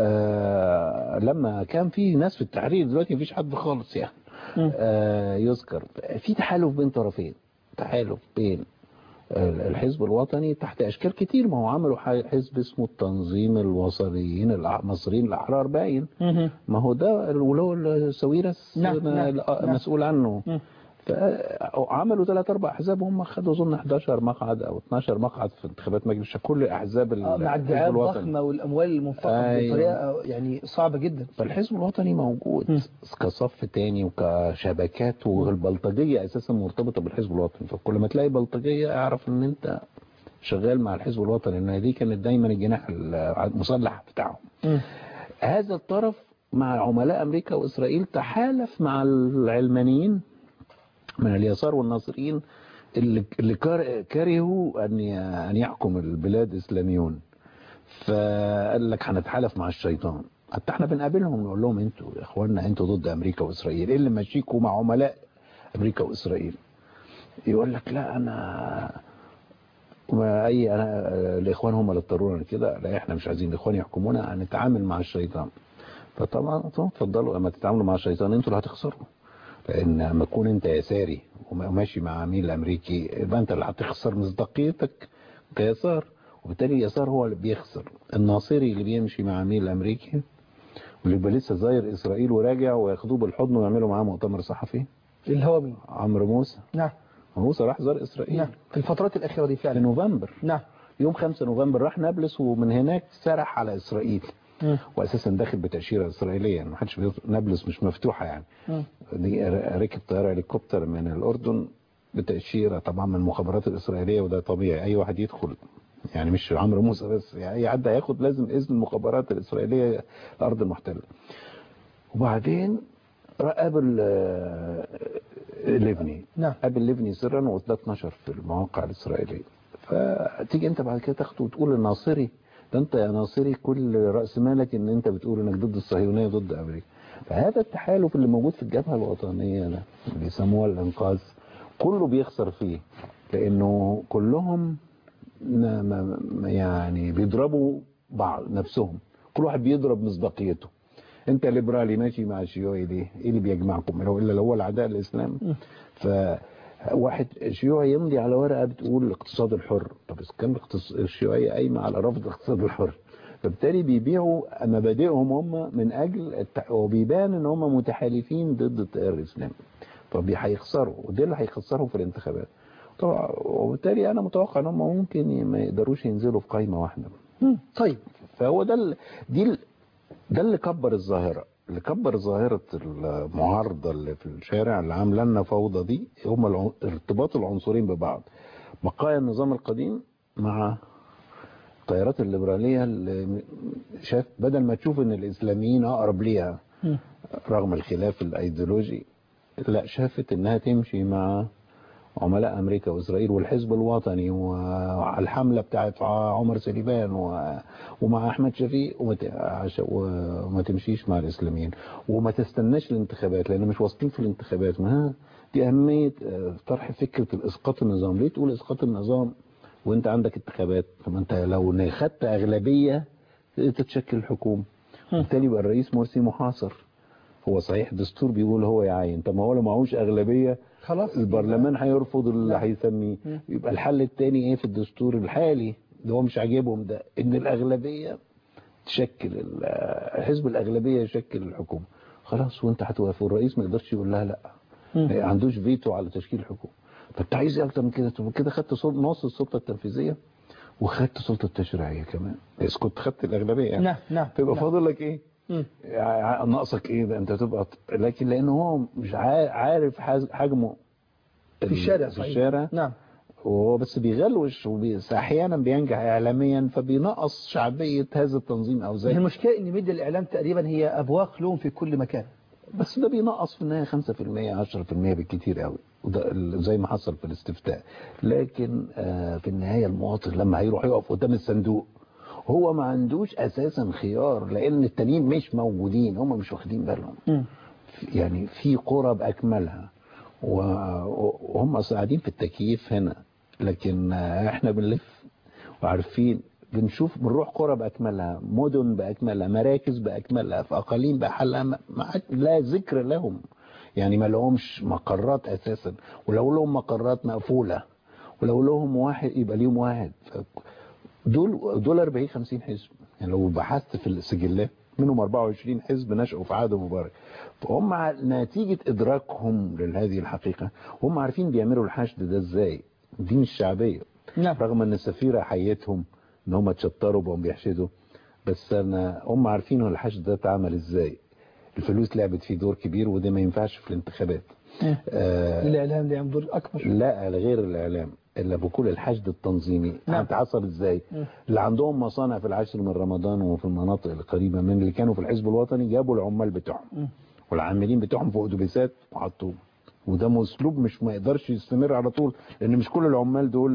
لما كان في ناس في التحرير، دلوقتي مفيش حد خالص يعني. يذكر في تحالف بين طرفين، تحالف بين الحزب الوطني تحت اشكال كتير. ما هو عملوا حزب اسمه التنظيم الوطنيين المصريين الاحرار باين، ما هو ده ولو سويرس مسؤول عنه. فعملوا 3-4 احزاب، هم خدوا اظن 11 مقعد او 12 مقعد في انتخابات مجلس الشعب، كل احزاب مع الدعايه الضخمه والاموال المنفقه بطريقه يعني صعبه جدا. فالحزب الوطني موجود كصف تاني وكشبكات، والبلطجيه اساسا مرتبطه بالحزب الوطني، فكل ما تلاقي بلطجيه اعرف ان انت شغال مع الحزب الوطني، لان دي كانت دايما الجناح المسلح بتاعهم. هذا الطرف مع عملاء امريكا واسرائيل تحالف مع العلمانيين من اليسار والناصريين اللي كرهوا ان يحكم البلاد اسلاميون، فقال لك هنتحالف مع الشيطان. حتى احنا بنقابلهم نقول لهم انتوا يا اخوانا انتوا ضد امريكا واسرائيل، ايه اللي ماشيكوا مع عملاء امريكا واسرائيل؟ يقول لك لا انا الاخوان هم اللي اضطرونا كده، لا احنا مش عايزين الاخوان يحكمونا، هنتعامل مع الشيطان. فطبعا اتفضلوا، اما تتعاملوا مع الشيطان انتوا اللي هتخسروا، لان لما تكون انت يساري وماشي مع عميل امريكي يبقى انت اللي هتخسر مصداقيتك كيسار، وبالتالي اليسار هو اللي بيخسر. الناصري اللي بيمشي مع عميل امريكي واللي يبقى لسه زاير اسرائيل وراجع وياخدوه بالحضن ويعملوا معاه مؤتمر صحفي، اللي هو مين؟ عمرو موسى. نعم. موسى راح زار اسرائيل. نعم. في الفترات الاخيره دي فعلا. في نوفمبر. نعم. يوم 5 نوفمبر راح نابلس، ومن هناك سرح على اسرائيل. واساسا داخل بتاشيره اسرائيليه، يعني ما حدش نابلس مش مفتوحه يعني. دي ركب طياره هليكوبتر من الاردن بتاشيره طبعا من المخابرات الاسرائيليه، وده طبيعي اي واحد يدخل، يعني مش عمرو موسى بس، يعني اي حد هياخد لازم اذن المخابرات الاسرائيليه الارض المحتله. وبعدين قابل ليفني. نعم. قابل ليفني سرا، وده اتنشر في المواقع الاسرائيليه. فتيجي انت بعد كده تاخده وتقول الناصري ده، انت يا ناصري كل راس مالك ان انت بتقول انك ضد الصهيونيه وضد امريكا. فهذا التحالف اللي موجود في الجبهه الوطنيه ده اللي بيسموها الانقاذ كله بيخسر فيه، لانه كلهم يعني بيضربوا بعض نفسهم، كل واحد بيضرب مصداقيته. انت ليبرالي ماشي مع الشيوعي ليه؟ ايه اللي بيجمعكم الا لو هو العداء الاسلام؟ فواحد شيوعي يمضي على ورقه بتقول الاقتصاد الحر، طب كان الشيوعية قايمه على رفض الاقتصاد الحر، فبالتالي بيبيعوا مبادئهم هم من اجل وبيبان ان هم متحالفين ضد التيار الاسلامي، فهيخسروا، وده اللي هيخسرهم في الانتخابات طبعا. وبالتالي انا متوقع ان هم ممكن ما يقدروش ينزلوا في قائمه واحده. طيب فهو ده اللي كبر الظاهره، اللي كبر ظاهره المعارضه اللي في الشارع اللي عامله لنا فوضى دي، هم ارتباط العنصرين ببعض، بقايا النظام القديم مع التيارات الليبراليه اللي شاف بدل ما تشوف ان الاسلاميين اقرب ليها رغم الخلاف الايديولوجي، لا شافت انها تمشي مع عملاء امريكا واسرائيل والحزب الوطني وعلى الحمله بتاعت عمر سليمان ومع احمد شفيق، وما تمشيش مع الاسلاميين وما تستناش الانتخابات، لان مش واثقين في الانتخابات. ما دي اهميه طرح فكره الاسقاط النظام. ليه تقول اسقاط النظام وانت عندك انتخابات؟ طب انت لو خدت اغلبيه تتشكل الحكومه، بالتالي يبقى الرئيس مرسي محاصر. هو صحيح الدستور بيقول هو يعين، طب ما هو لو معهوش اغلبيه خلاص البرلمان هيرفض اللي هيسميه. يبقى الحل الثاني ايه في الدستور الحالي اللي هو مش عاجبهم ده؟ ان الاغلبيه تشكل حزب الاغلبيه يشكل الحكومه. خلاص وانت هتوافق، والرئيس ما يقدرش يقول لها لا، ما عندوش فيتو على تشكيل الحكومه. فانت عايز ايه اكتر من كده؟ تبقى كده خدت نص السلطه التنفيذيه وخدت السلطه التشريعيه كمان، بس كنت خدت الاغلبيه يعني. نعم نعم. تبقى فاضل لك ايه؟ ناقصك ايه ده؟ انت تبقى لكن لانه هو مش عارف حجمه في الشارع. في الشارع. نعم. وهو بس بيغلوش احيانا بينجح اعلاميا فبينقص شعبيه هذا التنظيم او زي. المشكله ان ميديا الاعلام تقريبا هي ابواق لهم في كل مكان، بس ده بينقص في النهايه 5% 10% بالكتير قوي، وده زي ما حصل في الاستفتاء. لكن في النهايه المواطن لما هيروح يقف قدام الصندوق هو ما عندوش اساسا خيار، لان التانيين مش موجودين، هم مش واخدين بالهم. يعني في قرى باكملها وهم قاعدين في التكييف هنا، لكن احنا بنلف وعارفين بنشوف، بنروح قرى باكملها، مدن باكملها، مراكز باكملها، في اقاليم بحالها لا ذكر لهم، يعني ما لهمش مقرات اساسا، ولو لهم مقرات مقفوله، ولو لهم واحد يبقى ليهم واحد. دول 40 50 حزب، يعني لو بحثت في السجلات منهم 24 حزب نشأوا في عهد مبارك. فهم نتيجة إدراكهم لهذه الحقيقة هم عارفين بيعملوا الحشد ده ازاي، دي مش شعبية. نعم. رغم ان السفيرة حيتهم ان هم اتشطروا بهم بيحشدوا، بس هم عارفين الحشد ده اتعمل ازاي. الفلوس لعبت فيه دور كبير، وده ما ينفعش في الانتخابات. الإعلام لعب دور أكبر. لا غير الإعلام، إلا بكل الحشد التنظيمي. نعم. حصل ازاي؟ اللي عندهم مصانع في العاشر من رمضان وفي المناطق القريبة من اللي كانوا في الحزب الوطني جابوا العمال بتوعهم والعاملين بتوعهم فوق اتوبيسات وحطوهم. وده اسلوب مش ما يقدرش يستمر على طول، لان مش كل العمال دول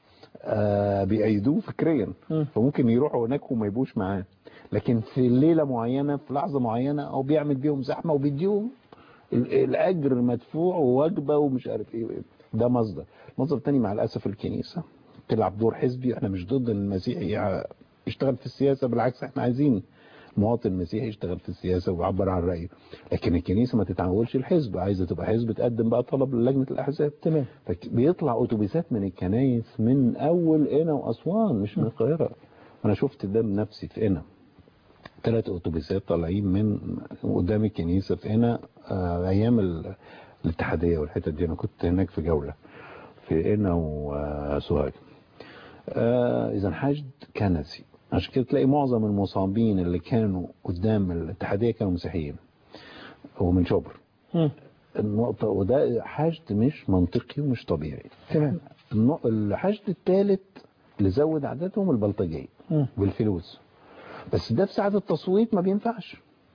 بيأيدوه فكريا، فممكن يروحوا هناك وما يبقوش معاه، لكن في ليلة معينة في لحظة معينة او بيعمل بيهم زحمة وبيديهم الاجر مدفوع ووجبة ومش عارف ايه. ده مصدر تاني مع الاسف الكنيسة تلعب دور حزبي. احنا مش ضد المسيحي يشتغل في السياسة، بالعكس احنا عايزين مواطن مسيحي يشتغل في السياسة ويعبر عن رأيه، لكن الكنيسة ما تتعولش الحزب، عايزة تبقى حزب تقدم بقى طلب للجنة الأحزاب. تمام. بيطلع أتوبيسات من الكنايس من أول قنا وأسوان، مش من القاهرة. أنا شفت ده بنفسي في قنا، 3 أتوبيسات طالعين من قدام الكنيسة في قنا أيام الاتحادية والحتة دي. أنا كنت هناك في جولة في قنا وسوهاج. إذا حشد كنسي. عشان كده تلاقي معظم المصابين اللي كانوا قدام الاتحادية كانوا مسيحيين ومن شبر. النقطة وده حشد مش منطقي ومش طبيعي. تمام. الحشد الثالث اللي زود عددهم البلطجية بالفلوس، بس ده في ساعة التصويت ما بينفعش.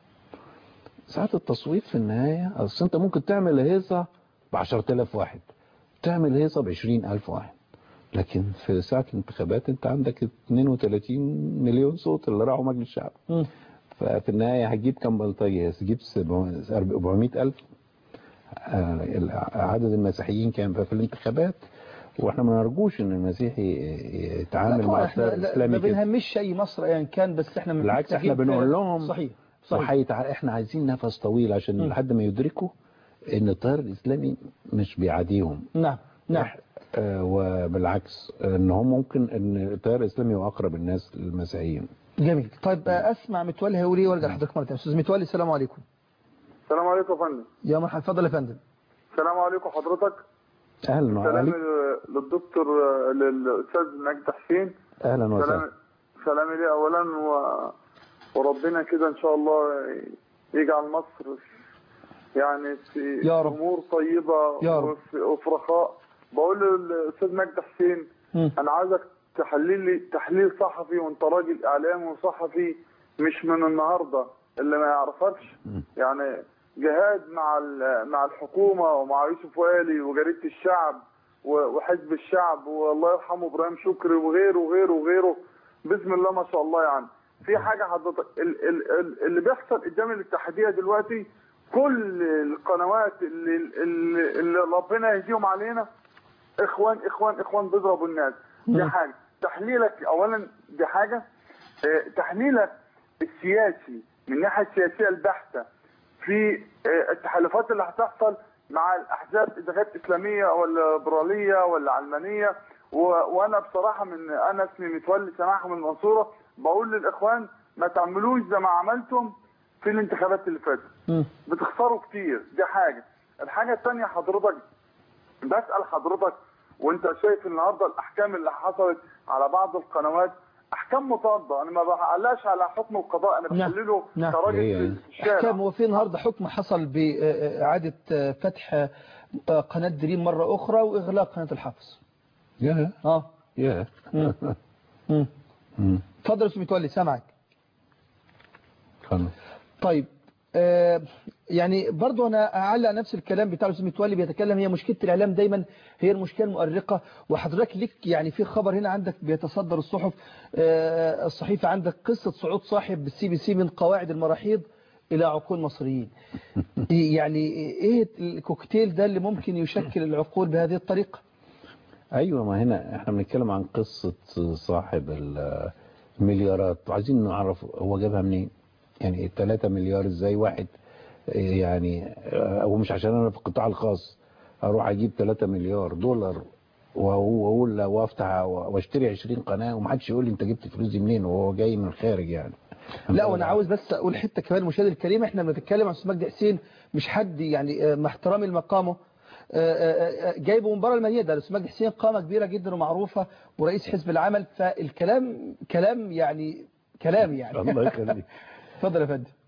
ساعة التصويت في النهاية اصل انت ممكن تعمل هيصة ب10,000 واحد، تعمل هيصة ب20,000 واحد، لكن في ساعة الانتخابات انت عندك 32 مليون صوت اللي راحوا مجلس الشعب. ففي النهاية هتجيب كم بلطجي؟ هتجيب 400,000. عدد المسيحيين كان في الانتخابات، واحنا ما نرجوش ان المسيحي يتعامل مع التيار الاسلامي كده. ما بنهمش شيء مصر يعني كان، بس احنا بالعكس احنا بنقول لهم صحيح احنا عايزين نفس طويل عشان لحد ما يدركوا ان التيار الاسلامي مش بيعاديهم. نعم نعم. وبالعكس ان هم ممكن ان التيار الاسلامي هو اقرب الناس للمسيحيين. جميل. طيب اسمع متولي هيقول ايه وارجع لحضرتك مره ثانيه. استاذ متولي السلام عليكم. السلام عليكم يا فندم. يا مرحبا، اتفضل يا فندم. السلام عليكم حضرتك. اهلا وسهلا. سلام للدكتور للاستاذ مجدي حسين. اهلا وسهلا. سلامي ليه اولا وربنا كده ان شاء الله يجعل مصر يعني في امور طيبه وفي رخاء. بقول للاستاذ مجدي حسين انا عايزك تحلل لي تحليل صحفي، وانت راجل اعلامي وصحفي مش من النهارده اللي ما يعرفكش، يعني جهاد مع الحكومه ومع يوسف والي وجريده الشعب وحزب الشعب والله يرحمه ابراهيم شكري وغيره وغيره وغيره، بسم الله ما شاء الله. يعني في حاجه حضرتك اللي بيحصل قدام الاتحاديه دلوقتي، كل القنوات اللي ربنا يهديهم علينا اخوان اخوان اخوان بيضربوا الناس. دي حاجه. تحليلك اولا، دي حاجه. تحليلك السياسي من الناحيه السياسيه البحته في التحالفات اللي هتحصل مع الاحزاب، اذا كانت اسلاميه ولا ليبراليه ولا علمانيه. وانا بصراحه انا اسمي متولي سماحه من المنصوره، بقول للاخوان ما تعملوش زي ما عملتم في الانتخابات اللي فاتت. بتخسروا كتير، دي حاجه. الحاجه الثانيه حضرتك بسال حضرتك، وانت شايف النهارده الاحكام اللي حصلت على بعض القنوات احكام مضاده، انا ما بعلقش على حكم القضاء، انا بحلله كراجل في الشارع. احكام. وفي النهارده حكم حصل باعاده فتح قناه دريم مره اخرى واغلاق قناه الحافظ. يا اتفضل يا استاذ متولي سامعك. طيب يعني برضو انا اعلق نفس الكلام بتاع الاستاذ متولي بيتكلم. هي مشكله الاعلام دايما هي المشكله المؤرقه. وحضرتك ليك يعني في خبر هنا عندك بيتصدر الصحف الصحيفه عندك قصه صعود صاحب بالسي بي سي من قواعد المراحيض الى عقول مصريين. يعني ايه الكوكتيل ده اللي ممكن يشكل العقول بهذه الطريقه؟ ايوه، ما هنا احنا بنتكلم عن قصه صاحب المليارات وعايزين نعرف هو جابها منين. يعني 3 مليار ازاي واحد يعني، او مش عشان انا في القطاع الخاص اروح اجيب 3 مليار دولار واقول وافتح واشتري 20 قناه ومحدش يقول لي انت جبت الفلوس دي منين وهو جاي من الخارج يعني. لا وانا عاوز بس اقول حته كمان المشاهد الكريم، احنا بنتكلم عن استاذ مجدي حسين مش حد يعني مع احترامي لمقامه جايبه من بره المدينه. ده الاستاذ مجدي حسين قامه كبيره جدا ومعروفه ورئيس حزب العمل، فالكلام كلام يعني الله يخليك. اتفضل يا فندم.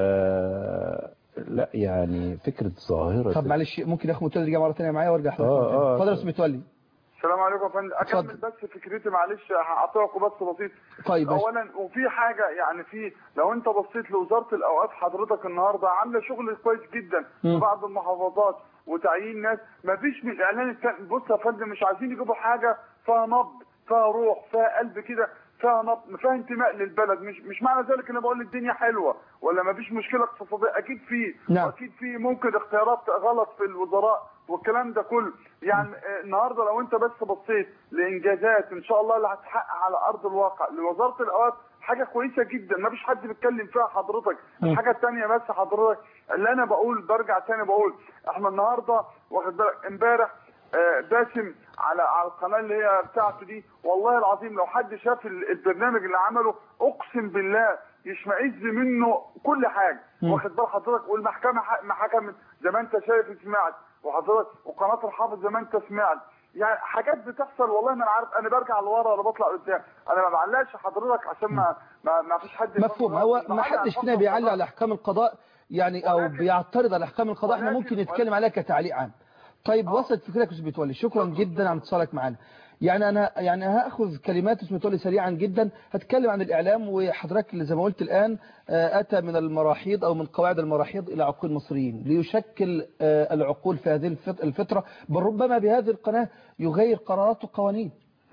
لا يعني فكره ظاهره. طب معلش ممكن اخد متولي يرجع مره ثانيه معايا وارجع حضرتك. اتفضل يا استاذ متولي. السلام عليكم يا فندم. اكمل بس فكرتي، معلش هعطيكم بس بسيط. طيب اولا وفي حاجه يعني، في لو انت بصيت لوزاره الاوقاف حضرتك النهارده عامله شغل كويس جدا في بعض المحافظات وتعيين ناس. ما فيش من الاعلان بص يا فندم مش عايزين يجيبوا حاجه فيها نبض فيها روح فيها قلب كده فيها نبض فيها انتماء للبلد. مش معنى ذلك ان بقول الدنيا حلوه ولا ما فيش مشكله اقتصاديه، اكيد في واكيد في ممكن اختيارات غلط في الوزراء والكلام ده كله. يعني النهارده لو انت بس بصيت لانجازات ان شاء الله اللي هتحقق على ارض الواقع لوزاره الاوقاف حاجه كويسه جدا ما فيش حد بيتكلم فيها حضرتك. الحاجه الثانيه بس حضرتك اللي انا بقول برجع ثاني بقول احنا النهارده واخد بالك امبارح باسم على القناه اللي هي بتاعته دي، والله العظيم لو حد شاف البرنامج اللي عمله اقسم بالله يشمئز منه كل حاجه. واخد بال حضرتك؟ والمحكمه ما حكمت زي ما انت شايف سمعت، وحضرتك وقناه الحافظ زي ما انت سمعت. يعني حاجات بتحصل والله ما انا عارف. انا برجع لورا ولا بطلع قدام، انا ما بعلقش حضرتك عشان ما فيش حد مفهوم. هو ما حدش فينا بيعلق على احكام القضاء يعني او بيعترض على احكام القضاء، احنا ممكن نتكلم عليها كتعليق عام. طيب وصلت فكرتك يا استاذ متولي، شكرا جدا على اتصالك معنا. يعني انا هاخذ كلمات استاذ متولي سريعا جدا. هتكلم عن الاعلام وحضرتك زي ما قلت الان اتى من المراحيض او من قواعد المراحيض الى عقول المصريين ليشكل العقول في هذه الفتره، بل ربما بهذه القناه يغير قرارات وقوانين.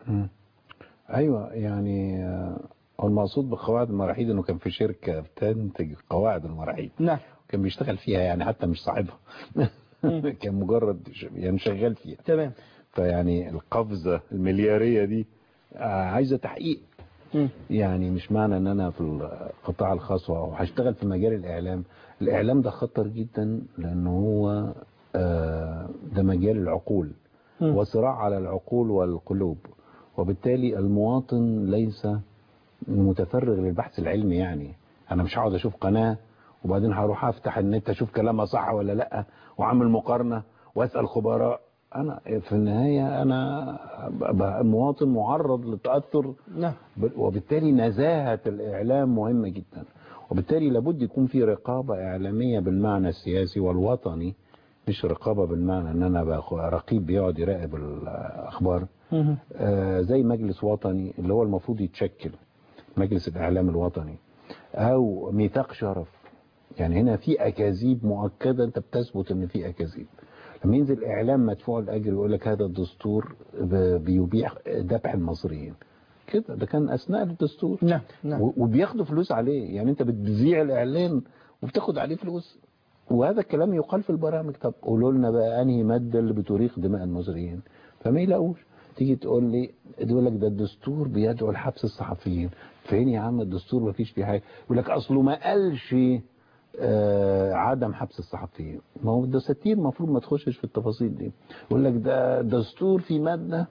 ايوه يعني المقصود بقواعد المراحيض انه كان في شركه بتنتج قواعد المراحيض. نعم. كان بيشتغل فيها يعني حتى مش صاحبها. كان مجرد يعني شغال فيها. تمام. فيعني القفزة المليارية دي عايزة تحقيق. يعني مش معنى ان انا في القطاع الخاص وهشتغل في مجال الاعلام ده خطر جدا، لانه هو ده مجال العقول وصراع على العقول والقلوب، وبالتالي المواطن ليس متفرغ للبحث العلمي. يعني انا مش هقعد اشوف قناة وبعدين هروح افتح النت اشوف كلامها صح ولا لا واعمل مقارنة واسأل خبراء. انا في النهاية انا مواطن معرض للتأثر. نعم. وبالتالي نزاهة الاعلام مهمة جدا، وبالتالي لابد يكون في رقابة اعلامية بالمعنى السياسي والوطني، مش رقابة بالمعنى ان انا رقيب بيقعد يراقب الاخبار. زي مجلس وطني اللي هو المفروض يتشكل مجلس الاعلام الوطني، او ميثاق شرف. يعني هنا في اكاذيب مؤكده، انت بتثبت ان في اكاذيب. لما ينزل اعلام مدفوع الاجر ويقول لك هذا الدستور بيبيح ذبح المصريين كده، ده كان اثناء الدستور. نعم. وبياخدوا فلوس عليه. يعني انت بتذيع الاعلان وبتاخد عليه فلوس، وهذا الكلام يقال في البرامج. طب قولوا لنا بقى انهي ماده اللي بتريق دماء المصريين؟ فما يلاقوش. تيجي تقول لي يقول لك ده الدستور بيدعو لحبس الصحفيين. فين يا عم الدستور؟ ما فيش فيه حاجه. يقول لك اصله ما قالش عدم حبس الصحفيين. ما هو الدساتير المفروض ما تخشش في التفاصيل دي. يقول لك ده دستور في ماده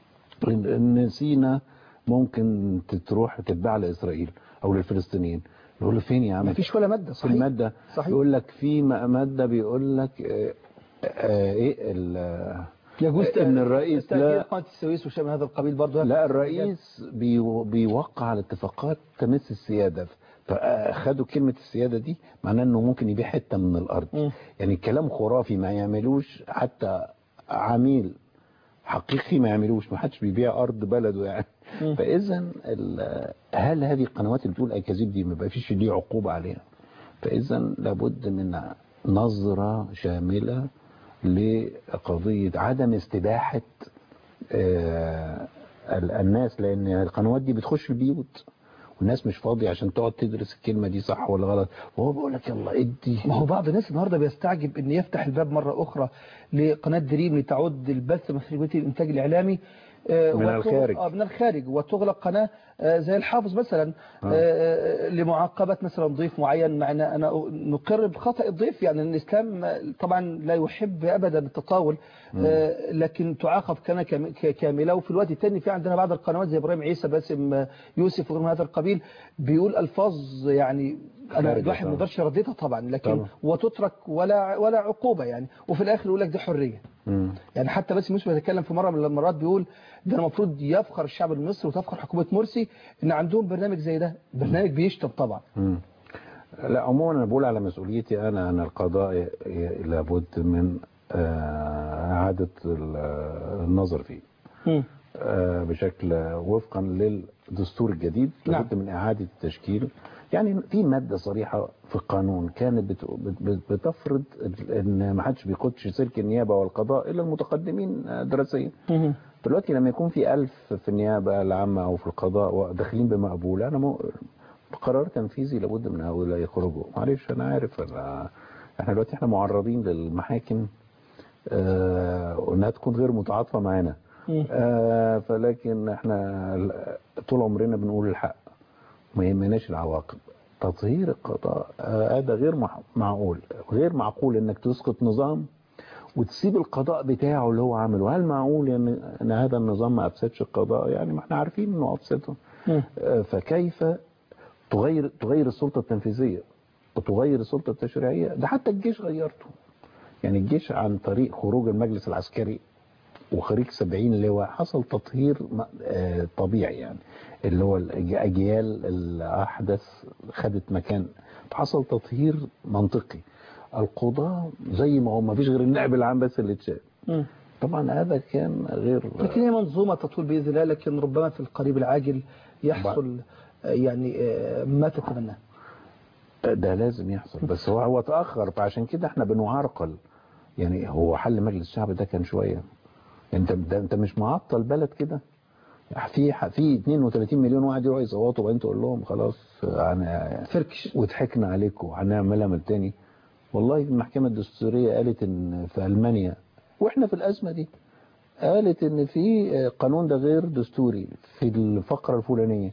ان سينا ممكن تروح تتباع لاسرائيل او للفلسطينيين. يقول له فين يا عم؟ مفيش ولا مادة. صحيح. في المادة. صحيح. يقول لك في مادة بيقول لك ايه يجوز ان الرئيس لا قناة السويس وشيء من هذا القبيل برضه. لا الرئيس بيوقع على اتفاقات تمس السيادة، فاخدوا كلمة السيادة دي معناه انه ممكن يبيع حتة من الارض. يعني كلام خرافي ما يعملوش حتى عميل حقيقي، ما يعملوش، ما حدش بيبيع ارض بلده يعني. فاذا هل هذه القنوات اللي بتقول اكاذيب دي ما فيش ليه عقوبة عليها؟ فاذا لابد من نظرة شاملة لقضية عدم استباحة الناس، لان القنوات دي بتخش البيوت والناس مش فاضية عشان تقعد تدرس الكلمة دي صح ولا غلط، وهو بيقول لك يلا ادي. ما هو بعض الناس النهارده بيستعجب ان يفتح الباب مرة اخرى لقناة دريم لتعود البث من خلال الانتاج الاعلامي من الخارج. من الخارج، وتغلق قناة زي الحافظ مثلا لمعاقبة مثلا ضيف معين. معنا أنا نقر بخطأ الضيف، يعني الإسلام طبعا لا يحب أبدا التطاول، لكن تعاقب قناة كاملة. وفي الوقت الثاني في عندنا بعض القنوات زي إبراهيم عيسى، باسم يوسف وغير من هذا القبيل بيقول ألفاظ يعني أنا الواحد ما يقدرش يرددها طبعا، لكن وتترك ولا عقوبة يعني، وفي الآخر يقول لك دي حرية. يعني حتى باسم يوسف بيتكلم في مرة من المرات بيقول ده المفروض يفخر الشعب المصري وتفخر حكومة مرسي ان عندهم برنامج زي ده، برنامج بيشتم طبعا. لا عموما انا بقول على مسؤوليتي انا القضاء لابد من اعادة النظر فيه بشكل وفقا للدستور الجديد. لابد من اعادة التشكيل. يعني في مادة صريحة في القانون كانت بتفرض ان ما حدش بيقودش سلك النيابة والقضاء الا المتقدمين دراسيا. دلوقتي لما يكون في 1000 في النيابة العامة او في القضاء وداخلين بمقبول، انا قرار تنفيذي لابد من هؤلاء يخرجوا. معلش انا عارف احنا دلوقتي احنا معرضين للمحاكم وانها تكون غير متعاطفة معانا، فلكن احنا طول عمرنا بنقول الحق، ما يهمناش العواقب. تطهير القضاء هذا غير معقول، غير معقول انك تسقط نظام وتسيب القضاء بتاعه اللي هو عامله. هل معقول يعني ان هذا النظام ما افسدش القضاء؟ يعني ما احنا عارفين انه افسده. فكيف تغير السلطة التنفيذية وتغير السلطة التشريعية؟ ده حتى الجيش غيرته. يعني الجيش عن طريق خروج المجلس العسكري وخريج 70 لواء حصل تطهير طبيعي، يعني اللي هو الأجيال الأحدث خدت مكان، حصل تطهير منطقي. القضاء زي ما هو ما فيش غير النائب العام بس اللي اتشال. طبعا هذا كان غير، لكن هي منظومة تطول بإذن الله، لكن ربما في القريب العاجل يحصل يعني ما تتمناه. ده لازم يحصل، بس هو تأخر، فعشان كده احنا بنعرقل. يعني هو حل مجلس الشعب ده كان شوية، انت مش معطل بلد كده. في 32 مليون واحد يروحوا يصوتوا وانت تقول لهم خلاص فركش وضحكنا عليكم وهنعملها من تاني. والله المحكمة الدستورية قالت ان في ألمانيا واحنا في الأزمة دي قالت ان في قانون ده غير دستوري في الفقرة الفلانية،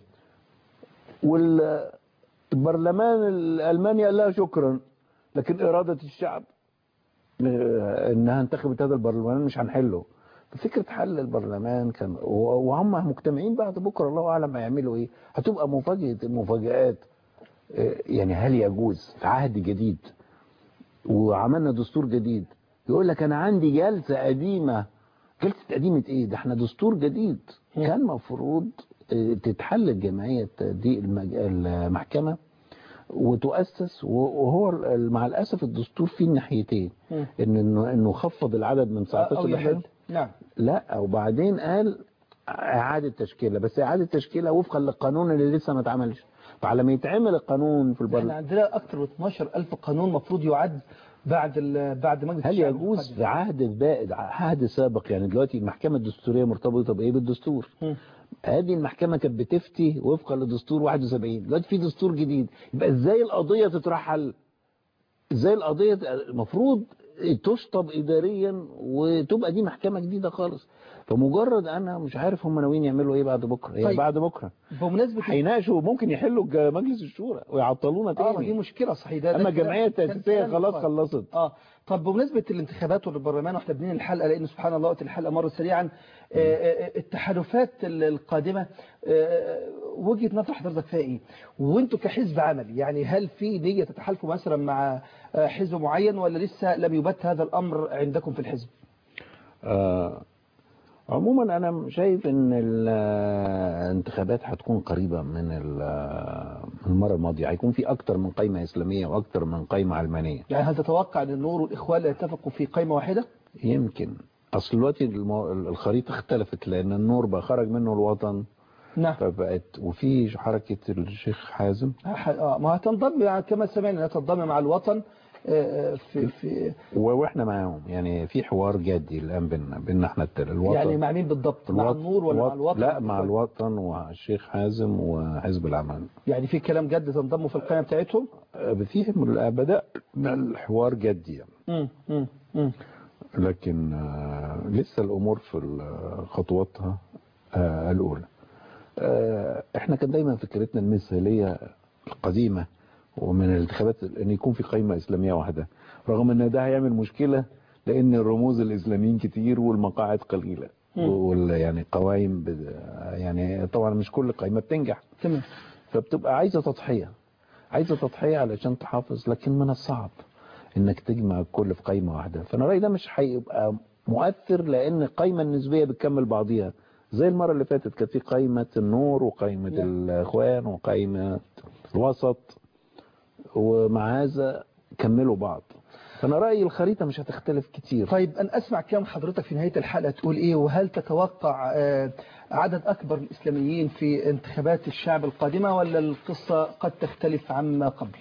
والبرلمان الألماني قال لها شكرا، لكن إرادة الشعب انها انتخبت هذا البرلمان مش هنحله. فكرة حل البرلمان كان وهم مجتمعين بعد بكرة الله أعلم هيعملوا ايه. هتبقى مفاجأة المفاجآت. يعني هل يجوز في عهد جديد وعملنا دستور جديد يقول لك انا عندي جلسة قديمة؟ جلسة قديمة ايه؟ ده احنا دستور جديد. كان مفروض تتحل الجمعية دي المحكمة وتؤسس، وهو مع الأسف الدستور فيه الناحيتين، انه خفض العدد من 19 ل 11. نعم. لا وبعدين قال اعادة تشكيلة، بس اعادة تشكيلة وفقا للقانون اللي لسه ما اتعملش. فعلى ما يتعمل القانون في البرلمان، احنا عندنا اكثر من 12,000 قانون مفروض يعد بعد مجلس هل يجوز في عهد سابق؟ يعني دلوقتي المحكمة الدستورية مرتبطة بايه؟ بالدستور. هذه المحكمة كانت بتفتي وفقا لدستور 71، دلوقتي في دستور جديد، يبقى ازاي القضية تترحل؟ ازاي القضية المفروض تشطب اداريا وتبقى دي محكمة جديدة خالص؟ فمجرد انا مش عارف هم ناويين يعملوا ايه بعد بكره. هي بعد بكره بمناسبه هيناقشوا ممكن يحلوا مجلس الشورى ويعطلونا تاني. دي مشكله صحيح. ده اما الجمعيه التاسيسيه خلاص خلصت. طب بمناسبه الانتخابات والبرلمان واحنا بنين الحلقه، لان سبحان الله وقت الحلقه مر سريعا، التحالفات القادمه وجهه نظر حضرتك فيها ايه؟ وانتوا كحزب عملي يعني هل في نيه تتحالفوا مثلا مع حزب معين ولا لسه لم يبت هذا الامر عندكم في الحزب؟ عموما انا شايف ان الانتخابات هتكون قريبه من المره الماضيه. هيكون في اكتر من قائمه اسلاميه واكتر من قائمه علمانيه. يعني هل تتوقع ان النور والاخوان يتفقوا في قائمه واحده؟ يمكن. اصل دلوقتي الخريطه اختلفت، لان النور بقى خرج منه الوطن. نعم. فبقت وفي حركه الشيخ حازم ما هتنضم كما سمعنا هتنضم مع الوطن واحنا معاهم. يعني في حوار جدي الان بيننا احنا الوطن. يعني مع مين بالضبط؟ مع النور ولا مع الوطن؟ لا مع الوطن والشيخ حازم وحزب العمل. يعني في كلام جد تنضموا في القائمه بتاعتهم؟ فيهم بدأنا الحوار جدي يعني. لكن لسه الامور في خطواتها الاولى. احنا كان دايما فكرتنا المثاليه القديمه ومن الانتخابات ان يكون في قائمه اسلاميه واحده، رغم ان ده هيعمل مشكله لان الرموز الاسلاميين كتير والمقاعد قليله يعني قوائم يعني طبعا مش كل قائمه بتنجح. تمام. فبتبقى عايزه تضحيه علشان تحافظ، لكن من الصعب انك تجمع الكل في قائمه واحده. فانا رايي ده مش هيبقى مؤثر، لان القائمه النسبيه بتكمل بعضيها. زي المره اللي فاتت كانت في قائمه النور وقائمه الاخوان وقائمه الوسط، ومع هذا كملوا بعض. فانا رايي الخريطه مش هتختلف كتير. طيب انا اسمع كلام حضرتك في نهايه الحلقه تقول ايه، وهل تتوقع عدد اكبر من الاسلاميين في انتخابات الشعب القادمه ولا القصه قد تختلف عما قبل؟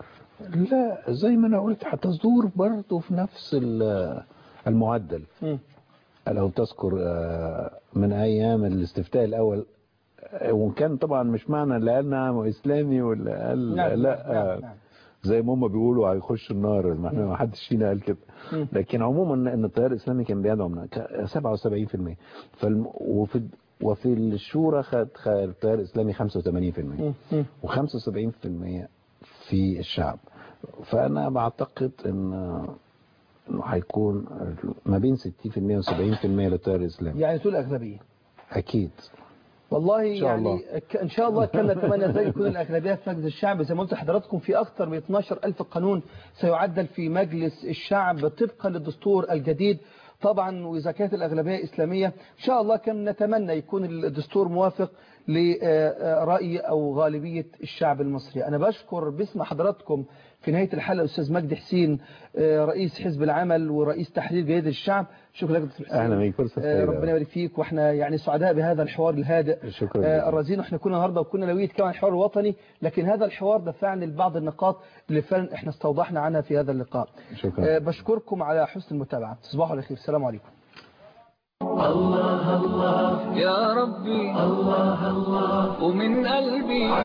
لا زي ما انا قلت هتصدر برضه في نفس المعدل. لو تذكر من ايام الاستفتاء الاول، وكان طبعا مش معنى اللي قال نعم اسلامي ولا قال لا زي ما هم بيقولوا هيخش النار، ما حدش فينا قال كده. لكن عموما ان التيار الاسلامي كان بيدعم 77%. وفي الشورى خد التيار الاسلامي 85% و75% في الشعب. فانا بعتقد انه هيكون ما بين 60% و70% للتيار الاسلامي. يعني تقول اغلبيه؟ اكيد والله يعني ان شاء الله كان نتمنى ذلك يكون الاغلبيه في مجلس الشعب. زي ما قلت لحضراتكم في اكثر من 12,000 قانون سيعدل في مجلس الشعب طبقا للدستور الجديد طبعا، واذا كانت الاغلبيه اسلاميه ان شاء الله كان نتمنى يكون الدستور موافق لرأي او غالبيه الشعب المصري. انا بشكر باسم حضراتكم في نهايه الحلقه الاستاذ مجدي حسين رئيس حزب العمل ورئيس تحرير جريدة الشعب. شكرا لك دكتور حسين. اهلا بيك. فرصه سعيده. ربنا يبارك فيك، واحنا يعني سعداء بهذا الحوار الهادئ. شكرا. الرزين احنا كنا النهارده وكنا ناويين كمان الحوار الوطني، لكن هذا الحوار دفعني لبعض النقاط اللي فعلا احنا استوضحنا عنها في هذا اللقاء. شكرا. بشكركم على حسن المتابعه. تصبحوا على خير. السلام عليكم. الله الله يا ربي، الله الله ومن قلبي